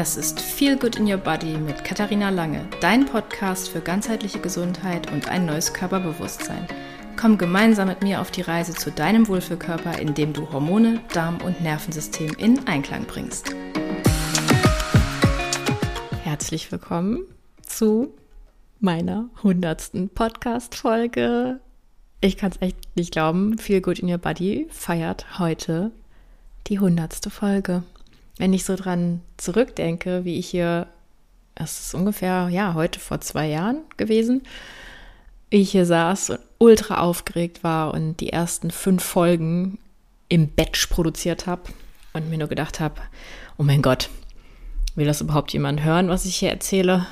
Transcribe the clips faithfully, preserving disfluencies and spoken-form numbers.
Das ist Feel Good in Your Body mit Katharina Lange, dein Podcast für ganzheitliche Gesundheit und ein neues Körperbewusstsein. Komm gemeinsam mit mir auf die Reise zu deinem Wohlfühlkörper, indem du Hormone, Darm- und Nervensystem in Einklang bringst. Herzlich willkommen zu meiner hundertsten Podcast-Folge. Ich kann es echt nicht glauben, Feel Good in Your Body feiert heute die hundertste Folge. Wenn ich so dran zurückdenke, wie ich hier, das ist ungefähr, ja, heute vor zwei Jahren gewesen, wie ich hier saß und ultra aufgeregt war und die ersten fünf Folgen im Batch produziert habe und mir nur gedacht habe, oh mein Gott, will das überhaupt jemand hören, was ich hier erzähle?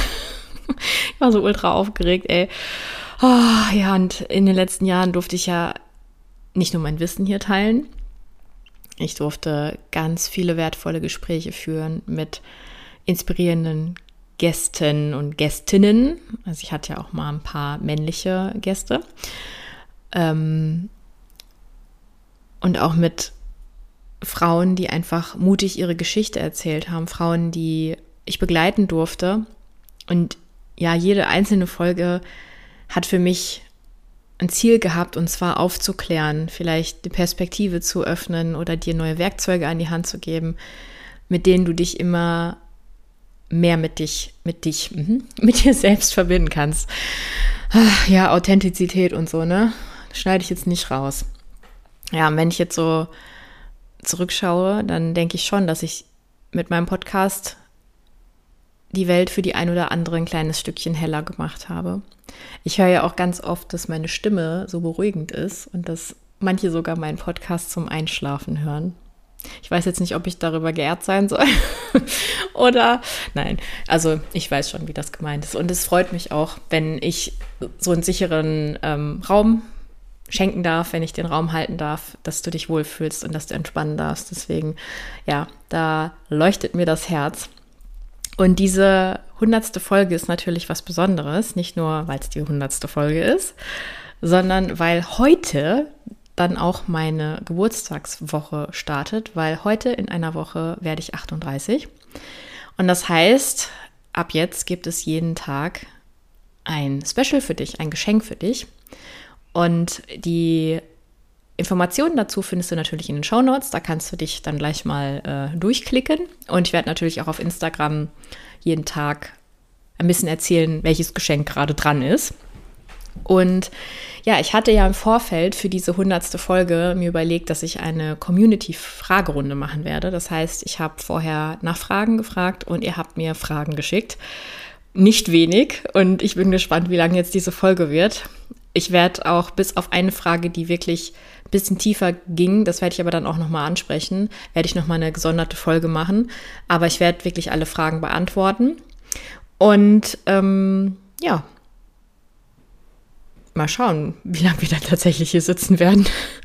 Ich war so ultra aufgeregt, ey. Oh, ja, und in den letzten Jahren durfte ich ja nicht nur mein Wissen hier teilen, ich durfte ganz viele wertvolle Gespräche führen mit inspirierenden Gästen und Gästinnen. Also ich hatte ja auch mal ein paar männliche Gäste. Ähm, und auch mit Frauen, die einfach mutig ihre Geschichte erzählt haben. Frauen, die ich begleiten durfte. Und ja, jede einzelne Folge hat für mich ein Ziel gehabt, und zwar aufzuklären, vielleicht die Perspektive zu öffnen oder dir neue Werkzeuge an die Hand zu geben, mit denen du dich immer mehr mit dich, mit dich, mit dir selbst verbinden kannst. Ja, Authentizität und so, ne? Das schneide ich jetzt nicht raus. Ja, und wenn ich jetzt so zurückschaue, dann denke ich schon, dass ich mit meinem Podcast die Welt für die ein oder andere ein kleines Stückchen heller gemacht habe. Ich höre ja auch ganz oft, dass meine Stimme so beruhigend ist und dass manche sogar meinen Podcast zum Einschlafen hören. Ich weiß jetzt nicht, ob ich darüber geehrt sein soll oder nein. Also ich weiß schon, wie das gemeint ist. Und es freut mich auch, wenn ich so einen sicheren ähm, Raum schenken darf, wenn ich den Raum halten darf, dass du dich wohlfühlst und dass du entspannen darfst. Deswegen, ja, da leuchtet mir das Herz. Und diese hundertste Folge ist natürlich was Besonderes, nicht nur, weil es die hundertste Folge ist, sondern weil heute dann auch meine Geburtstagswoche startet, weil heute in einer Woche werde ich achtunddreißig. Und das heißt, ab jetzt gibt es jeden Tag ein Special für dich, ein Geschenk für dich. Und die Informationen dazu findest du natürlich in den Shownotes, da kannst du dich dann gleich mal äh, durchklicken. Und ich werde natürlich auch auf Instagram jeden Tag ein bisschen erzählen, welches Geschenk gerade dran ist. Und ja, ich hatte ja im Vorfeld für diese hundertste Folge mir überlegt, dass ich eine Community-Fragerunde machen werde. Das heißt, ich habe vorher nach Fragen gefragt und ihr habt mir Fragen geschickt. Nicht wenig, und ich bin gespannt, wie lange jetzt diese Folge wird. Ich werde auch bis auf eine Frage, die wirklich ein bisschen tiefer ging, das werde ich aber dann auch nochmal ansprechen, werde ich nochmal eine gesonderte Folge machen. Aber ich werde wirklich alle Fragen beantworten. Und ähm, ja, mal schauen, wie lange wir dann tatsächlich hier sitzen werden.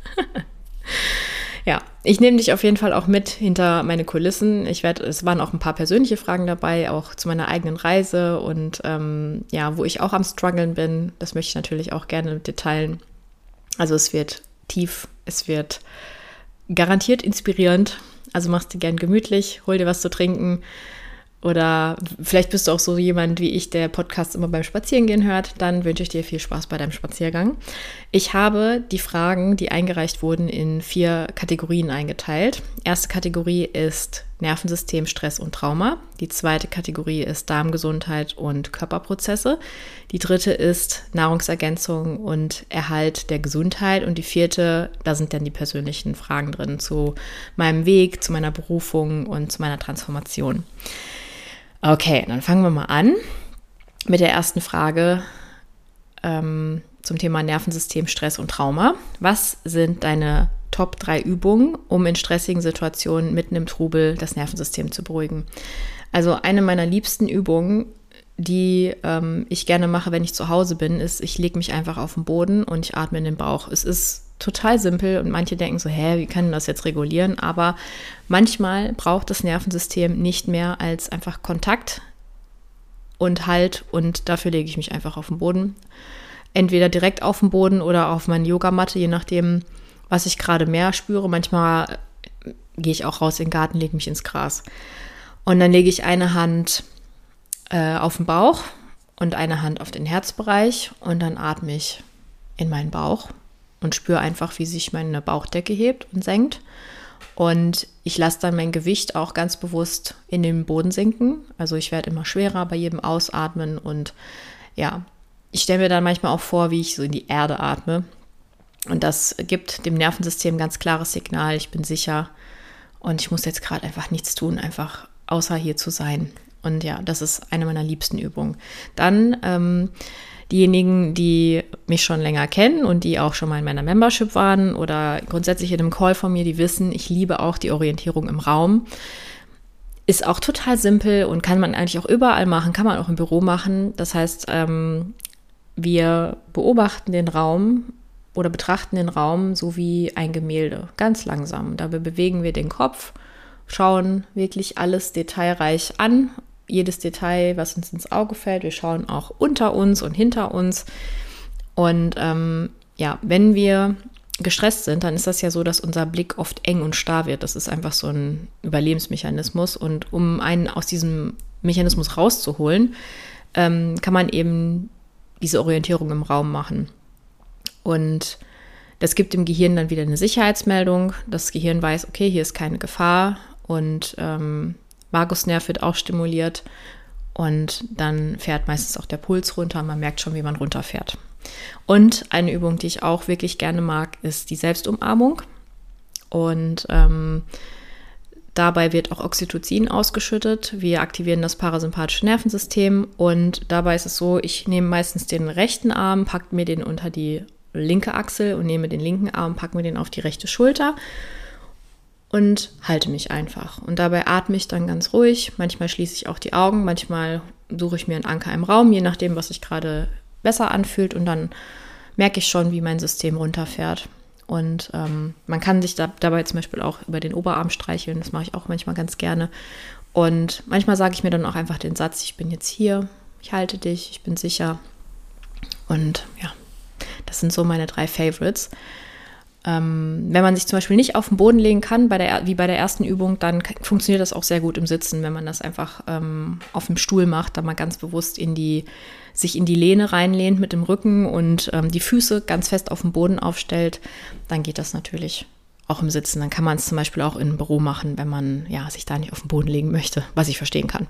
Ja, ich nehme dich auf jeden Fall auch mit hinter meine Kulissen. Ich werde, es waren auch ein paar persönliche Fragen dabei, auch zu meiner eigenen Reise und ähm, ja, wo ich auch am Struggeln bin. Das möchte ich natürlich auch gerne mit dir teilen. Also es wird tief, es wird garantiert inspirierend. Also mach's dir gern gemütlich, hol dir was zu trinken. Oder vielleicht bist du auch so jemand wie ich, der Podcast immer beim Spazierengehen hört. Dann wünsche ich dir viel Spaß bei deinem Spaziergang. Ich habe die Fragen, die eingereicht wurden, in vier Kategorien eingeteilt. Erste Kategorie ist Nervensystem, Stress und Trauma. Die zweite Kategorie ist Darmgesundheit und Körperprozesse. Die dritte ist Nahrungsergänzung und Erhalt der Gesundheit. Und die vierte, da sind dann die persönlichen Fragen drin zu meinem Weg, zu meiner Berufung und zu meiner Transformation. Okay, dann fangen wir mal an mit der ersten Frage ähm, zum Thema Nervensystem, Stress und Trauma. Was sind deine Top drei Übungen, um in stressigen Situationen mitten im Trubel das Nervensystem zu beruhigen? Also eine meiner liebsten Übungen, die ähm, ich gerne mache, wenn ich zu Hause bin, ist, ich lege mich einfach auf den Boden und ich atme in den Bauch. Es ist total simpel und manche denken so, hä, wie kann das jetzt regulieren? Aber manchmal braucht das Nervensystem nicht mehr als einfach Kontakt und Halt, und dafür lege ich mich einfach auf den Boden. Entweder direkt auf den Boden oder auf meine Yogamatte, je nachdem, was ich gerade mehr spüre. Manchmal gehe ich auch raus in den Garten, lege mich ins Gras. Und dann lege ich eine Hand äh, auf den Bauch und eine Hand auf den Herzbereich und dann atme ich in meinen Bauch und spüre einfach, wie sich meine Bauchdecke hebt und senkt. Und ich lasse dann mein Gewicht auch ganz bewusst in den Boden sinken. Also ich werde immer schwerer bei jedem Ausatmen und ja, ich stelle mir dann manchmal auch vor, wie ich so in die Erde atme. Und das gibt dem Nervensystem ein ganz klares Signal, ich bin sicher und ich muss jetzt gerade einfach nichts tun, einfach außer hier zu sein. Und ja, das ist eine meiner liebsten Übungen. Dann ähm, diejenigen, die mich schon länger kennen und die auch schon mal in meiner Membership waren oder grundsätzlich in einem Call von mir, die wissen, ich liebe auch die Orientierung im Raum. Ist auch total simpel und kann man eigentlich auch überall machen, kann man auch im Büro machen. Das heißt, ähm, wir beobachten den Raum oder betrachten den Raum so wie ein Gemälde, ganz langsam. Dabei bewegen wir den Kopf, schauen wirklich alles detailreich an, jedes Detail, was uns ins Auge fällt. Wir schauen auch unter uns und hinter uns. Und ähm, ja, wenn wir gestresst sind, dann ist das ja so, dass unser Blick oft eng und starr wird. Das ist einfach so ein Überlebensmechanismus. Und um einen aus diesem Mechanismus rauszuholen, ähm, kann man eben diese Orientierung im Raum machen. Und das gibt dem Gehirn dann wieder eine Sicherheitsmeldung. Das Gehirn weiß, okay, hier ist keine Gefahr und ähm, Vagusnerv wird auch stimuliert und dann fährt meistens auch der Puls runter. Man merkt schon, wie man runterfährt. Und eine Übung, die ich auch wirklich gerne mag, ist die Selbstumarmung. Und ähm, dabei wird auch Oxytocin ausgeschüttet. Wir aktivieren das parasympathische Nervensystem und dabei ist es so, ich nehme meistens den rechten Arm, packe mir den unter die linke Achsel und nehme den linken Arm, packe mir den auf die rechte Schulter und halte mich einfach. Und dabei atme ich dann ganz ruhig. Manchmal schließe ich auch die Augen, manchmal suche ich mir einen Anker im Raum, je nachdem, was sich gerade besser anfühlt. Und dann merke ich schon, wie mein System runterfährt. Und ähm, man kann sich da, dabei zum Beispiel auch über den Oberarm streicheln. Das mache ich auch manchmal ganz gerne. Und manchmal sage ich mir dann auch einfach den Satz, ich bin jetzt hier, ich halte dich, ich bin sicher. Und ja, das sind so meine drei Favorites. Ähm, wenn man sich zum Beispiel nicht auf den Boden legen kann, bei der, wie bei der ersten Übung, dann k- funktioniert das auch sehr gut im Sitzen, wenn man das einfach ähm, auf dem Stuhl macht, dann mal ganz bewusst in die, sich in die Lehne reinlehnt mit dem Rücken und ähm, die Füße ganz fest auf dem Boden aufstellt, dann geht das natürlich auch im Sitzen. Dann kann man es zum Beispiel auch in einem Büro machen, wenn man ja, sich da nicht auf den Boden legen möchte, was ich verstehen kann.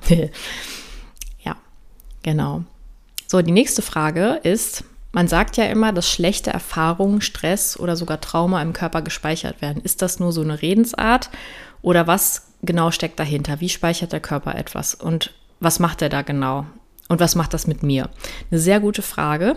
Ja, genau. So, die nächste Frage ist, man sagt ja immer, dass schlechte Erfahrungen, Stress oder sogar Trauma im Körper gespeichert werden. Ist das nur so eine Redensart oder was genau steckt dahinter? Wie speichert der Körper etwas und was macht er da genau? Und was macht das mit mir? Eine sehr gute Frage.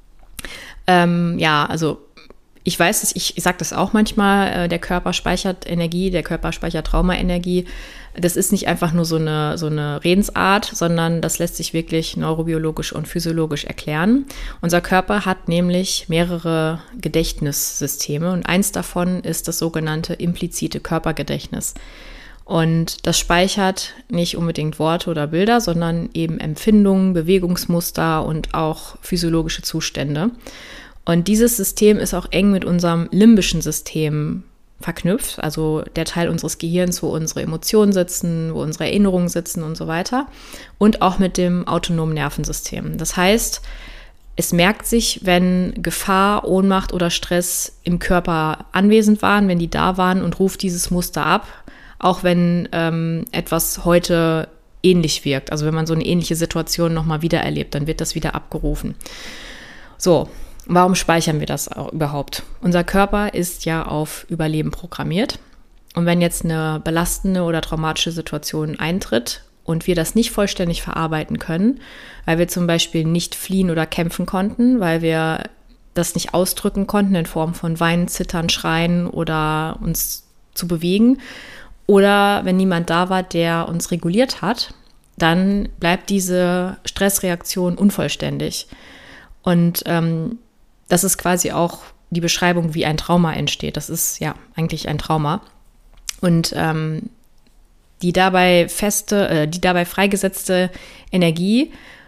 Ähm, ja, also ich weiß, dass ich, ich sage das auch manchmal, äh, der Körper speichert Energie, der Körper speichert Traumaenergie. Das ist nicht einfach nur so eine, so eine Redensart, sondern das lässt sich wirklich neurobiologisch und physiologisch erklären. Unser Körper hat nämlich mehrere Gedächtnissysteme und eins davon ist das sogenannte implizite Körpergedächtnis. Und das speichert nicht unbedingt Worte oder Bilder, sondern eben Empfindungen, Bewegungsmuster und auch physiologische Zustände. Und dieses System ist auch eng mit unserem limbischen System verknüpft, also der Teil unseres Gehirns, wo unsere Emotionen sitzen, wo unsere Erinnerungen sitzen und so weiter. Und auch mit dem autonomen Nervensystem. Das heißt, es merkt sich, wenn Gefahr, Ohnmacht oder Stress im Körper anwesend waren, wenn die da waren und ruft dieses Muster ab, auch wenn ähm, etwas heute ähnlich wirkt. Also wenn man so eine ähnliche Situation nochmal wieder erlebt, dann wird das wieder abgerufen. So. Warum speichern wir das auch überhaupt? Unser Körper ist ja auf Überleben programmiert. Und wenn jetzt eine belastende oder traumatische Situation eintritt und wir das nicht vollständig verarbeiten können, weil wir zum Beispiel nicht fliehen oder kämpfen konnten, weil wir das nicht ausdrücken konnten in Form von Weinen, Zittern, Schreien oder uns zu bewegen, oder wenn niemand da war, der uns reguliert hat, dann bleibt diese Stressreaktion unvollständig. Und ähm, das ist quasi auch die Beschreibung, wie ein Trauma entsteht. Das ist ja eigentlich ein Trauma. Und ähm, die dabei feste, äh, die dabei freigesetzte Energie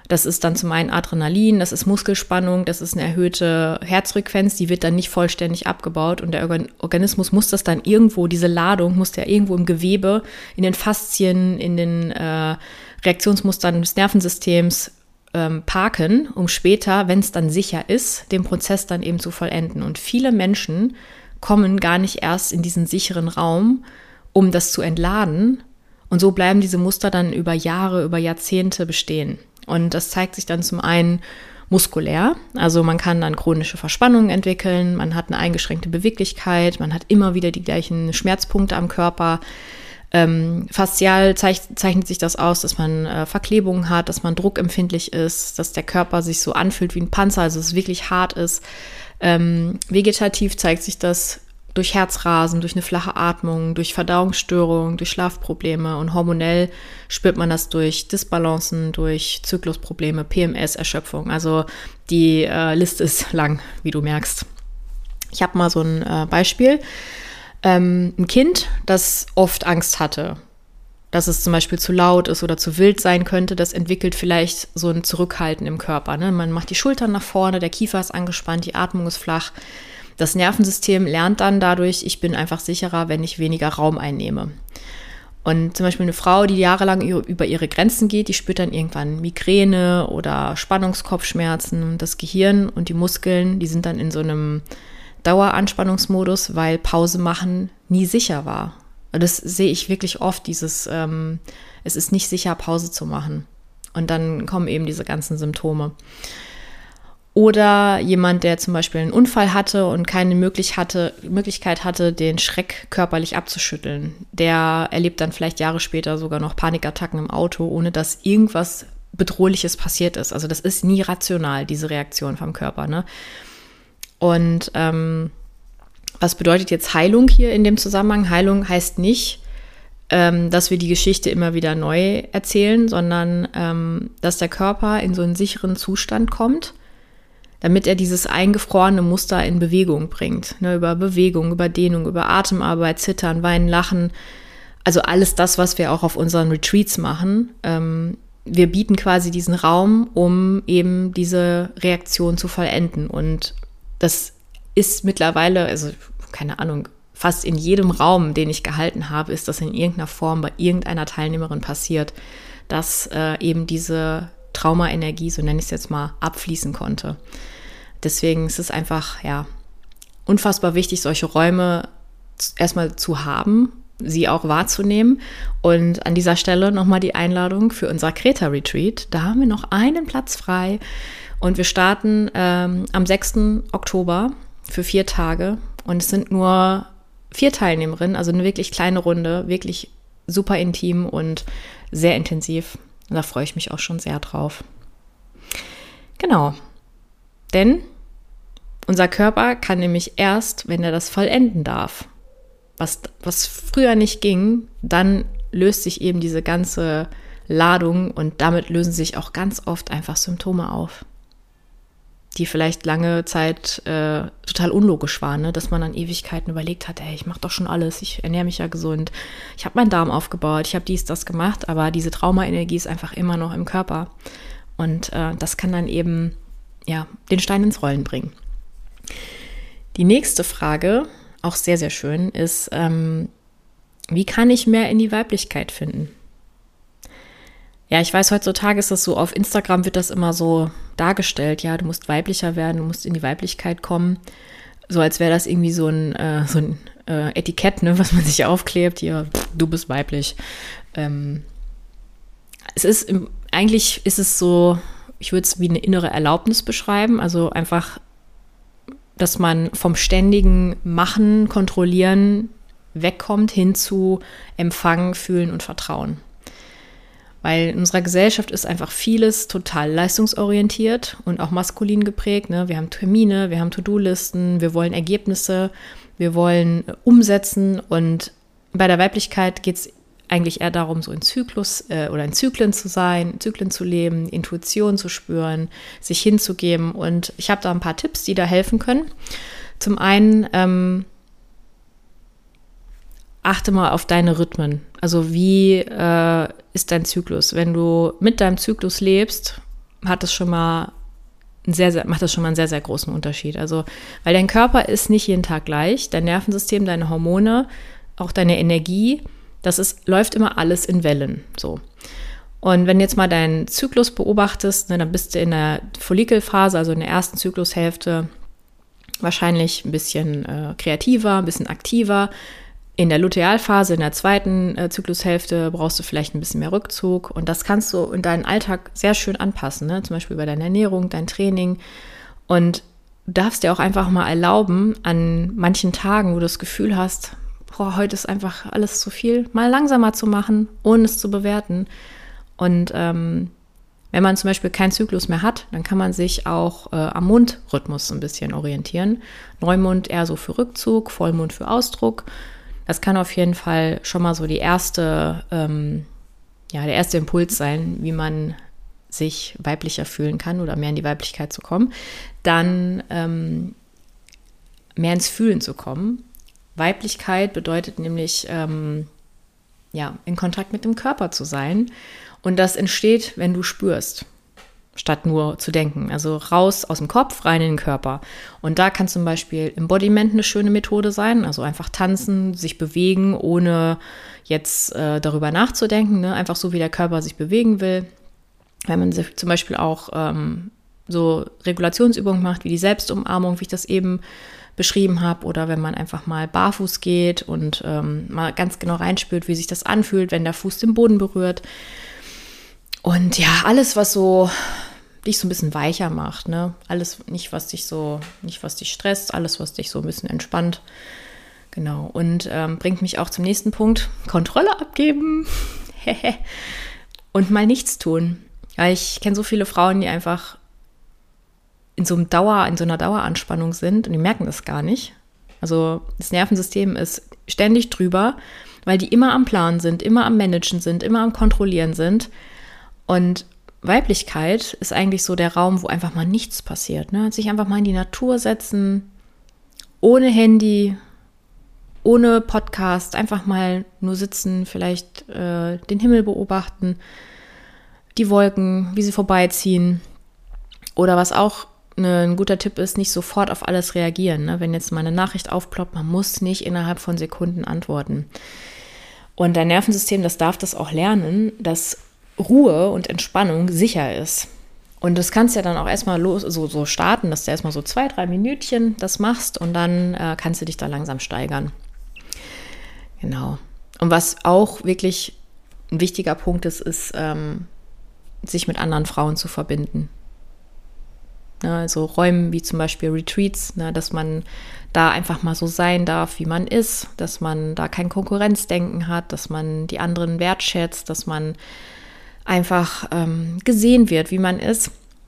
Das ist dann zum einen Adrenalin, das ist Muskelspannung, das ist eine erhöhte Herzfrequenz, die wird dann nicht vollständig abgebaut und der Organ- Organismus muss das dann irgendwo, diese Ladung muss der irgendwo im Gewebe, in den Faszien, in den äh, Reaktionsmustern des Nervensystems ähm, parken, um später, wenn es dann sicher ist, den Prozess dann eben zu vollenden. Und viele Menschen kommen gar nicht erst in diesen sicheren Raum, um das zu entladen. Und so bleiben diese Muster dann über Jahre, über Jahrzehnte bestehen. Und das zeigt sich dann zum einen muskulär, also man kann dann chronische Verspannungen entwickeln, man hat eine eingeschränkte Beweglichkeit, man hat immer wieder die gleichen Schmerzpunkte am Körper. Ähm, faszial zeich, zeichnet sich das aus, dass man äh, Verklebungen hat, dass man druckempfindlich ist, dass der Körper sich so anfühlt wie ein Panzer, also es wirklich hart ist. Ähm, vegetativ zeigt sich das durch Herzrasen, durch eine flache Atmung, durch Verdauungsstörungen, durch Schlafprobleme und hormonell spürt man das durch Disbalancen, durch Zyklusprobleme, P M S, Erschöpfung. Also die äh, Liste ist lang, wie du merkst. Ich habe mal so ein äh, Beispiel. Ähm, ein Kind, das oft Angst hatte, dass es zum Beispiel zu laut ist oder zu wild sein könnte, das entwickelt vielleicht so ein Zurückhalten im Körper. Ne? Man macht die Schultern nach vorne, der Kiefer ist angespannt, die Atmung ist flach. Das Nervensystem lernt dann dadurch, ich bin einfach sicherer, wenn ich weniger Raum einnehme. Und zum Beispiel eine Frau, die jahrelang über ihre Grenzen geht, die spürt dann irgendwann Migräne oder Spannungskopfschmerzen. Das Gehirn und die Muskeln, die sind dann in so einem Daueranspannungsmodus, weil Pause machen nie sicher war. Und das sehe ich wirklich oft, dieses, ähm, es ist nicht sicher, Pause zu machen. Und dann kommen eben diese ganzen Symptome. Oder jemand, der zum Beispiel einen Unfall hatte und keine möglich hatte, Möglichkeit hatte, den Schreck körperlich abzuschütteln. Der erlebt dann vielleicht Jahre später sogar noch Panikattacken im Auto, ohne dass irgendwas Bedrohliches passiert ist. Also das ist nie rational, diese Reaktion vom Körper, ne? Und ähm, was bedeutet jetzt Heilung hier in dem Zusammenhang? Heilung heißt nicht, ähm, dass wir die Geschichte immer wieder neu erzählen, sondern ähm, dass der Körper in so einen sicheren Zustand kommt, damit er dieses eingefrorene Muster in Bewegung bringt. Ne, über Bewegung, über Dehnung, über Atemarbeit, Zittern, Weinen, Lachen. Also alles das, was wir auch auf unseren Retreats machen. Ähm, wir bieten quasi diesen Raum, um eben diese Reaktion zu vollenden. Und das ist mittlerweile, also keine Ahnung, fast in jedem Raum, den ich gehalten habe, ist das in irgendeiner Form bei irgendeiner Teilnehmerin passiert, dass äh, eben diese Traumaenergie, so nenne ich es jetzt mal, abfließen konnte. Deswegen ist es einfach, ja, unfassbar wichtig, solche Räume erstmal zu haben, sie auch wahrzunehmen. Und an dieser Stelle nochmal die Einladung für unser Kreta-Retreat. Da haben wir noch einen Platz frei und wir starten ähm, am sechsten Oktober für vier Tage. Und es sind nur vier Teilnehmerinnen, also eine wirklich kleine Runde, wirklich super intim und sehr intensiv. Und da freue ich mich auch schon sehr drauf. Genau, denn unser Körper kann nämlich erst, wenn er das vollenden darf, was, was früher nicht ging, dann löst sich eben diese ganze Ladung und damit lösen sich auch ganz oft einfach Symptome auf, die vielleicht lange Zeit äh, total unlogisch waren, ne? Dass man dann Ewigkeiten überlegt hat, ey, ich mache doch schon alles, ich ernähre mich ja gesund, ich habe meinen Darm aufgebaut, ich habe dies, das gemacht, aber diese Traumaenergie ist einfach immer noch im Körper und äh, das kann dann eben ja den Stein ins Rollen bringen. Die nächste Frage, auch sehr, sehr schön, ist, ähm, wie kann ich mehr in die Weiblichkeit finden? Ja, ich weiß, heutzutage ist das so, auf Instagram wird das immer so dargestellt, ja, du musst weiblicher werden, du musst in die Weiblichkeit kommen, so als wäre das irgendwie so ein, äh, so ein äh, Etikett, ne, was man sich aufklebt, hier, du bist weiblich. Ähm, es ist, im, eigentlich ist es so, ich würde es wie eine innere Erlaubnis beschreiben, also einfach, dass man vom ständigen Machen, Kontrollieren wegkommt hin zu Empfangen, Fühlen und Vertrauen. Weil in unserer Gesellschaft ist einfach vieles total leistungsorientiert und auch maskulin geprägt. Ne? Wir haben Termine, wir haben To-Do-Listen, wir wollen Ergebnisse, wir wollen umsetzen. Und bei der Weiblichkeit geht es eigentlich eher darum, so in Zyklus äh, oder in Zyklen zu sein, Zyklen zu leben, Intuition zu spüren, sich hinzugeben. Und ich habe da ein paar Tipps, die da helfen können. Zum einen ähm, achte mal auf deine Rhythmen. Also wie äh, ist dein Zyklus? Wenn du mit deinem Zyklus lebst, hat es schon mal einen sehr, sehr, macht das schon mal einen sehr, sehr großen Unterschied. Also, weil dein Körper ist nicht jeden Tag gleich, dein Nervensystem, deine Hormone, auch deine Energie, das ist, läuft immer alles in Wellen, so. Und wenn du jetzt mal deinen Zyklus beobachtest, ne, dann bist du in der Follikelphase, also in der ersten Zyklushälfte, wahrscheinlich ein bisschen äh, kreativer, ein bisschen aktiver. In der Lutealphase, in der zweiten äh, Zyklushälfte, brauchst du vielleicht ein bisschen mehr Rückzug. Und das kannst du in deinen Alltag sehr schön anpassen, ne? Zum Beispiel bei deiner Ernährung, dein Training. Und du darfst dir auch einfach mal erlauben, an manchen Tagen, wo du das Gefühl hast, boah, heute ist einfach alles zu viel, mal langsamer zu machen, ohne es zu bewerten. Und ähm, wenn man zum Beispiel keinen Zyklus mehr hat, dann kann man sich auch äh, am Mondrhythmus ein bisschen orientieren. Neumond eher so für Rückzug, Vollmond für Ausdruck. Das kann auf jeden Fall schon mal so die erste, ähm, ja, der erste Impuls sein, wie man sich weiblicher fühlen kann oder mehr in die Weiblichkeit zu kommen. Dann ähm, mehr ins Fühlen zu kommen. Weiblichkeit bedeutet nämlich, ähm, ja, in Kontakt mit dem Körper zu sein. Und das entsteht, wenn du spürst, statt nur zu denken. Also raus aus dem Kopf, rein in den Körper. Und da kann zum Beispiel Embodiment eine schöne Methode sein. Also einfach tanzen, sich bewegen, ohne jetzt äh, darüber nachzudenken. Ne? Einfach so, wie der Körper sich bewegen will. Wenn man sich zum Beispiel auch ähm, so Regulationsübungen macht, wie die Selbstumarmung, wie ich das eben beschrieben habe. Oder wenn man einfach mal barfuß geht und ähm, mal ganz genau reinspürt, wie sich das anfühlt, wenn der Fuß den Boden berührt. Und ja, alles, was so dich so ein bisschen weicher macht, ne? Alles nicht, was dich so, nicht was dich stresst, alles, was dich so ein bisschen entspannt. Genau. Und ähm, bringt mich auch zum nächsten Punkt. Kontrolle abgeben. Und mal nichts tun. Ja, ich kenne so viele Frauen, die einfach in so einem Dauer, in so einer Daueranspannung sind und die merken das gar nicht. Also das Nervensystem ist ständig drüber, weil die immer am Plan sind, immer am Managen sind, immer am Kontrollieren sind. Und Weiblichkeit ist eigentlich so der Raum, wo einfach mal nichts passiert. Ne? Sich einfach mal in die Natur setzen, ohne Handy, ohne Podcast, einfach mal nur sitzen, vielleicht äh, den Himmel beobachten, die Wolken, wie sie vorbeiziehen. Oder was auch ne, ein guter Tipp ist, nicht sofort auf alles reagieren. Ne? Wenn jetzt mal eine Nachricht aufploppt, man muss nicht innerhalb von Sekunden antworten. Und dein Nervensystem, das darf das auch lernen, dass Ruhe und Entspannung sicher ist. Und das kannst du ja dann auch erstmal los, so, so starten, dass du erstmal so zwei, drei Minütchen das machst und dann äh, kannst du dich da langsam steigern. Genau. Und was auch wirklich ein wichtiger Punkt ist, ist, ähm, sich mit anderen Frauen zu verbinden. Ne, also Räumen wie zum Beispiel Retreats, ne, dass man da einfach mal so sein darf, wie man ist, dass man da kein Konkurrenzdenken hat, dass man die anderen wertschätzt, dass man einfach ähm, gesehen wird, wie man ist.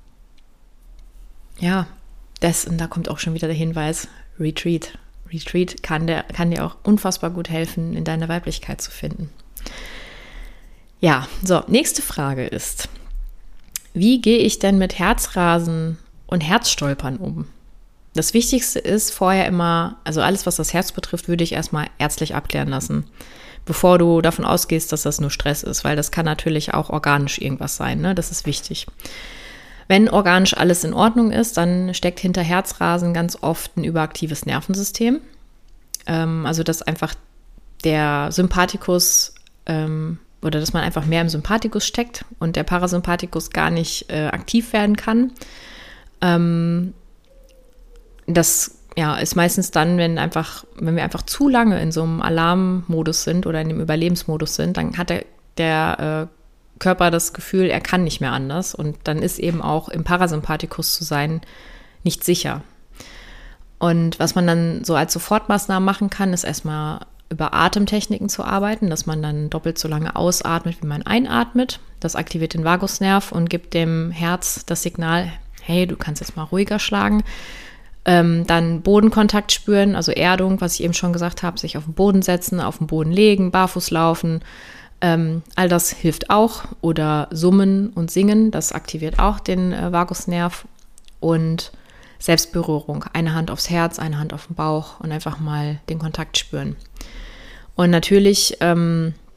Ja, das, und da kommt auch schon wieder der Hinweis, Retreat. Retreat kann, der, kann dir auch unfassbar gut helfen, in deine Weiblichkeit zu finden. Ja, so, nächste Frage ist, wie gehe ich denn mit Herzrasen und Herzstolpern um? Das Wichtigste ist vorher immer, also alles, was das Herz betrifft, würde ich erstmal ärztlich abklären lassen, bevor du davon ausgehst, dass das nur Stress ist, weil das kann natürlich auch organisch irgendwas sein, ne? Das ist wichtig. Wenn organisch alles in Ordnung ist, dann steckt hinter Herzrasen ganz oft ein überaktives Nervensystem. Ähm, also dass einfach der Sympathikus ähm, oder dass man einfach mehr im Sympathikus steckt und der Parasympathikus gar nicht äh, aktiv werden kann. Ähm, das ja, ist meistens dann, wenn einfach, wenn wir einfach zu lange in so einem Alarmmodus sind oder in dem Überlebensmodus sind, dann hat der, der äh, Körper das Gefühl, er kann nicht mehr anders und dann ist eben auch im Parasympathikus zu sein nicht sicher. Und was man dann so als Sofortmaßnahmen machen kann, ist erstmal über Atemtechniken zu arbeiten, dass man dann doppelt so lange ausatmet, wie man einatmet. Das aktiviert den Vagusnerv und gibt dem Herz das Signal, hey, du kannst jetzt mal ruhiger schlagen. Ähm, dann Bodenkontakt spüren, also Erdung, was ich eben schon gesagt habe, sich auf den Boden setzen, auf den Boden legen, barfuß laufen. Ähm, all das hilft auch. Oder Summen und Singen, das aktiviert auch den äh, Vagusnerv. Und Selbstberührung, eine Hand aufs Herz, eine Hand auf den Bauch und einfach mal den Kontakt spüren. Und natürlich ähm,